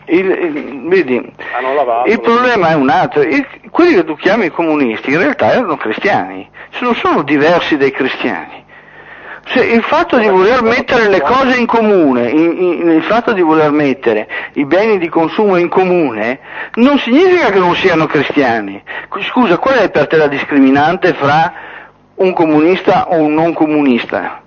vedi, il problema è un altro, quelli che tu chiami comunisti in realtà erano cristiani, non sono diversi dai cristiani. Cioè, il fatto di voler mettere le cose in comune, il fatto di voler mettere i beni di consumo in comune, non significa che non siano cristiani. Scusa, qual è per te la discriminante fra un comunista o un non comunista?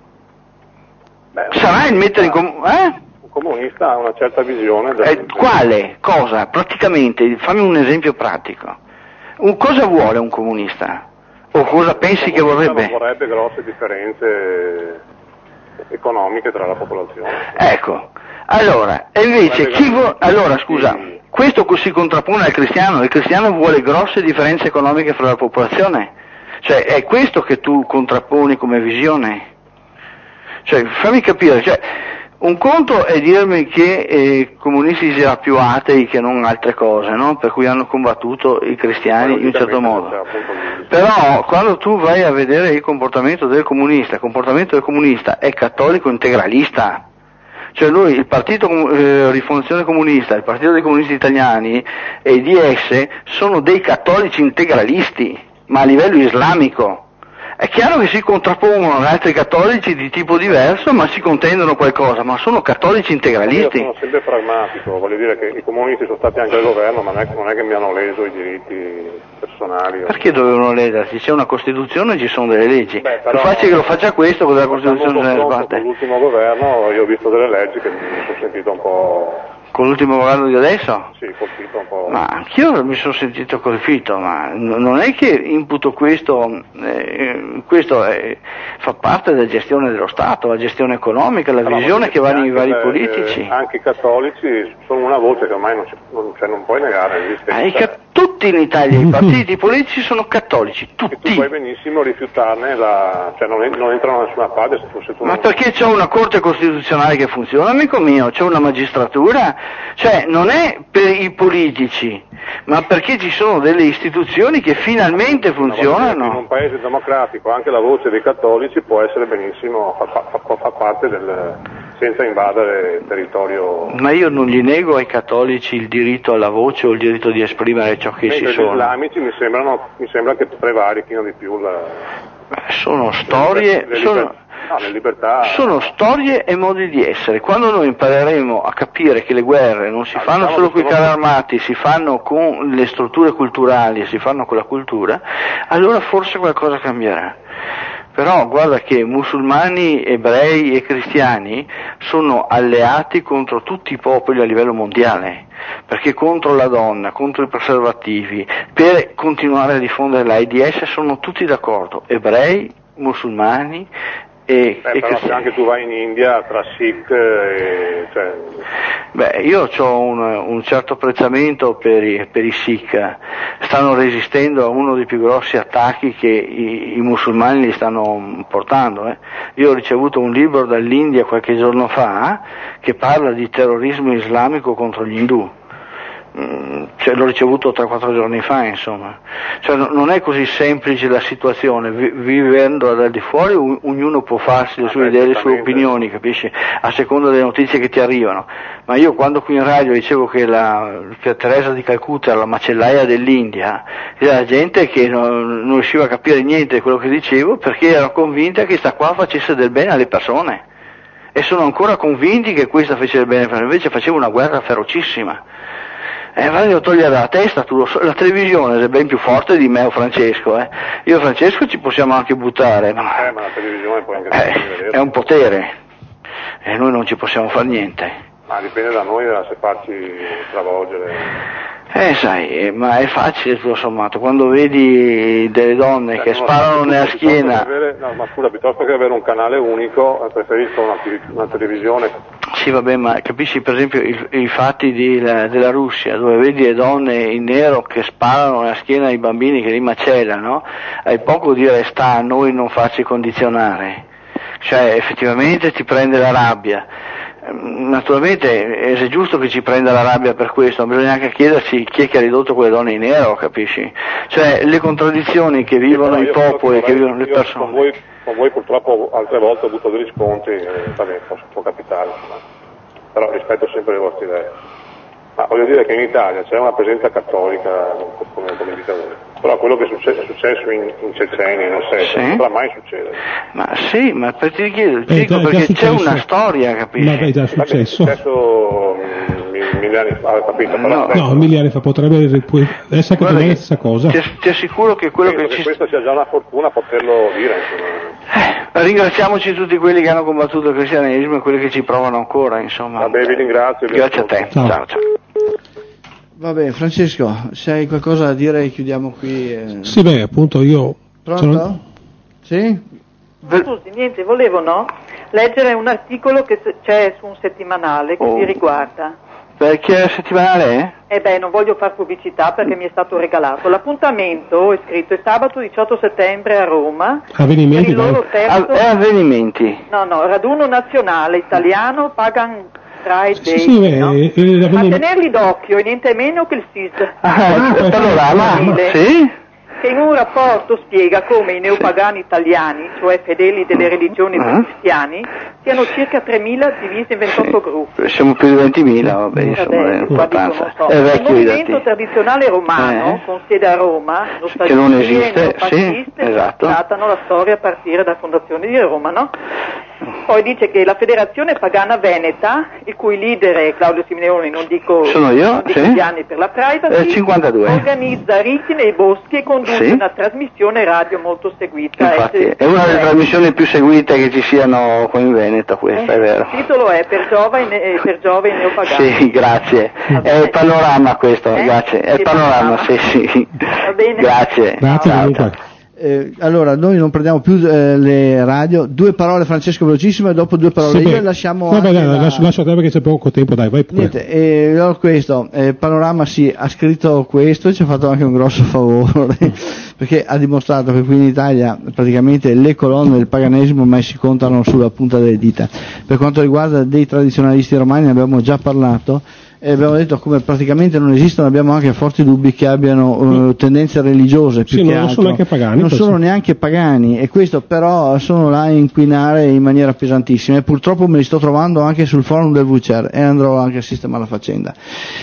Sarà il mettere in comune? Un comunista ha una certa visione. Quale? Cosa? Praticamente, fammi un esempio pratico. Cosa vuole un comunista? O cosa pensi che vorrebbe? Non vorrebbe grosse differenze economiche tra la popolazione. Ecco, allora, e invece allora scusa, questo si contrappone al cristiano, il cristiano vuole grosse differenze economiche fra la popolazione? Cioè, è questo che tu contrapponi come visione? Cioè, fammi capire, cioè, un conto è dirmi che i comunisti siano più atei che non altre cose, no? Per cui hanno combattuto i cristiani in un certo modo. Però quando tu vai a vedere il comportamento del comunista è cattolico integralista. Cioè lui, il partito Rifondazione Comunista, il partito dei comunisti italiani e i DS sono dei cattolici integralisti, ma a livello islamico. È chiaro che si contrappongono ad altri cattolici di tipo diverso, ma si contendono qualcosa, ma sono cattolici integralisti. Io sono sempre pragmatico, voglio dire che i comunisti sono stati anche al governo, ma non è che mi hanno leso i diritti personali. Perché dovevano ledersi? C'è una Costituzione e ci sono delle leggi. Più facile che lo faccia questo che la Costituzione se ne sbatte. Con l'ultimo governo io ho visto delle leggi che mi sono sentito un po'. Con l'ultimo governo di adesso? Sì, colpito un po'. Ma anch'io mi sono sentito colpito, ma non è che imputo questo fa parte della gestione dello Stato, la gestione economica, la visione che vanno i vari politici. Anche i cattolici sono una voce che ormai non puoi negare. Tutti in Italia i partiti politici sono cattolici, tutti. E tu puoi benissimo rifiutarne, cioè non entrano da nessuna parte se tu Ma perché c'è una Corte Costituzionale che funziona, amico mio, c'è una magistratura, cioè non è per i politici, ma perché ci sono delle istituzioni che finalmente funzionano. In un paese democratico anche la voce dei cattolici può essere benissimo, fa parte senza invadere il territorio. Ma io non gli nego ai cattolici il diritto alla voce o il diritto di esprimere ciò che si sono. Gli islamici mi sembra che prevarichino di più sono storie, le libertà. Sono storie e modi di essere. Quando noi impareremo a capire che le guerre non si fanno solo con i carri armati, si fanno con le strutture culturali, si fanno con la cultura, allora forse qualcosa cambierà. Però guarda che musulmani, ebrei e cristiani sono alleati contro tutti i popoli a livello mondiale, perché contro la donna, contro i preservativi, per continuare a diffondere l'AIDS sono tutti d'accordo, ebrei, musulmani e però se anche tu vai in India tra Sikh io ho un certo apprezzamento per i Sikh, stanno resistendo a uno dei più grossi attacchi che i musulmani li stanno portando. Io ho ricevuto un libro dall'India qualche giorno fa che parla di terrorismo islamico contro gli indù. Cioè, l'ho ricevuto 3-4 giorni fa, insomma. Cioè, non è così semplice la situazione, vivendo dal di fuori ognuno può farsi le sue idee, le sue opinioni, capisci? A seconda delle notizie che ti arrivano. Ma io quando qui in radio dicevo che Teresa di Calcutta era la macellaia dell'India, c'era gente che non riusciva a capire niente di quello che dicevo perché era convinta che sta qua facesse del bene alle persone. E sono ancora convinti che questa fece del bene, invece faceva una guerra ferocissima. Devo togliere dalla testa, tu lo so, la televisione è ben più forte di me o Francesco, Io e Francesco ci possiamo anche buttare, ma la televisione può anche è un potere, e noi non ci possiamo fare niente. Ma dipende da noi se farci travolgere. Sai, ma è facile tutto sommato, quando vedi delle donne che sparano nella schiena. Ma scusa, piuttosto che avere un canale unico, preferisco una televisione. Sì, vabbè, ma capisci per esempio i fatti della Russia, dove vedi le donne in nero che sparano nella schiena ai bambini che li macellano, hai poco dire sta a noi non farci condizionare, cioè effettivamente ti prende la rabbia. Naturalmente è giusto che ci prenda la rabbia per questo, non bisogna neanche chiederci chi è che ha ridotto quelle donne in nero, capisci? Cioè le contraddizioni che vivono i popoli, che vivono le persone. Con voi purtroppo altre volte ho avuto degli scontri, vabbè, può capitare, però rispetto sempre le vostre idee. Ma voglio dire che in Italia c'è una presenza cattolica come dite voi, però quello che è successo in Cecenia, in Ossetia, non potrà mai succedere. Ma sì, ma perché ti dico perché c'è una storia, capisci? Ma è già successo. È successo 1000 anni fa, capito? No, 1000 anni fa potrebbe essere che non è la stessa cosa. Ti assicuro che quello che questo sia già una fortuna poterlo dire, insomma. Ringraziamoci tutti quelli che hanno combattuto il cristianesimo e quelli che ci provano ancora, insomma. Vabbè, vi ringrazio. Grazie a te. Ciao. Vabbè, Francesco, se hai qualcosa da dire chiudiamo qui. Sì, beh, appunto io... Pronto? Sì? Scusi, niente, volevo leggere un articolo che c'è su un settimanale che vi riguarda. Perché settimanale è? Non voglio fare pubblicità perché mi è stato regalato. L'appuntamento è scritto è sabato 18 settembre a Roma. Avvenimenti? Per il loro terzo... avvenimenti. No, raduno nazionale italiano Pagan Pride Day. Sì, a tenerli d'occhio e niente meno che il SISD. Panorama, sì? Che in un rapporto spiega come i neopagani italiani, cioè fedeli delle religioni cristiani, siano circa 3.000 divisi in 28 gruppi. Siamo più di 20.000, vabbè, insomma, è importanza. Il movimento tradizionale romano, con sede a Roma, che non esiste, sì, esatto. Datano la storia a partire dalla fondazione di Roma, no? Poi dice che la Federazione Pagana Veneta, il cui leader è Claudio Simeoni, non dico gli anni per la privacy, 52. Organizza riti nei boschi e conduce una trasmissione radio molto seguita. Infatti, è una delle trasmissioni più seguite che ci siano qui in Veneto, questa è vero. Il titolo è Per giovani neopagani. Sì, grazie. È il panorama questo, grazie. È il panorama, sì. Va bene. Grazie. Ciao. Allora, noi non prendiamo più le radio. 2 parole, Francesco, velocissime, e dopo 2 parole io lasciamo. Lascio a te perché c'è poco tempo, dai, vai pure. Niente, questo Panorama ha scritto questo e ci ha fatto anche un grosso favore perché ha dimostrato che qui in Italia praticamente le colonne del paganesimo mai si contano sulla punta delle dita. Per quanto riguarda dei tradizionalisti romani ne abbiamo già parlato. Abbiamo detto come praticamente non esistono, abbiamo anche forti dubbi che abbiano tendenze religiose più che non altro. Sono neanche pagani, non sono neanche pagani, e questo però sono là a inquinare in maniera pesantissima, e purtroppo me li sto trovando anche sul forum del VCR e andrò anche a sistemare la faccenda.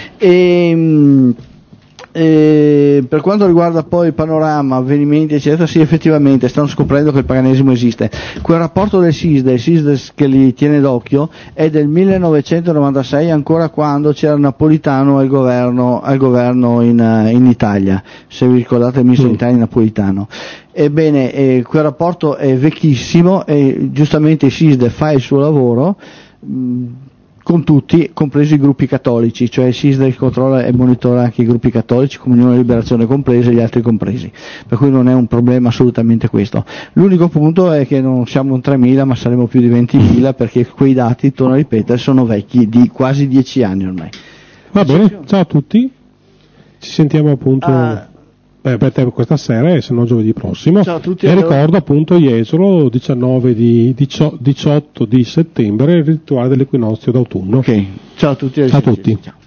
Per quanto riguarda poi il panorama, avvenimenti eccetera, sì, effettivamente stanno scoprendo che il paganesimo esiste. Quel rapporto del SISD che li tiene d'occhio è del 1996, ancora quando c'era Napolitano al governo in Italia, se vi ricordate il ministro dell'Italia Napolitano. Ebbene, quel rapporto è vecchissimo e giustamente il SISD fa il suo lavoro con tutti, compresi i gruppi cattolici, cioè il SISD controlla e monitora anche i gruppi cattolici, Comunione e Liberazione compresi e gli altri compresi, per cui non è un problema assolutamente questo. L'unico punto è che non siamo 3.000 ma saremo più di 20.000, perché quei dati, torno a ripetere, sono vecchi di quasi 10 anni ormai. Va bene, ciao a tutti, ci sentiamo appunto per te questa sera e se no giovedì prossimo. Ciao a tutti, e ricordo appunto Jesolo 18 di settembre, il rituale dell'equinozio d'autunno. Ok, ciao a tutti. Ciao a tutti. Ciao.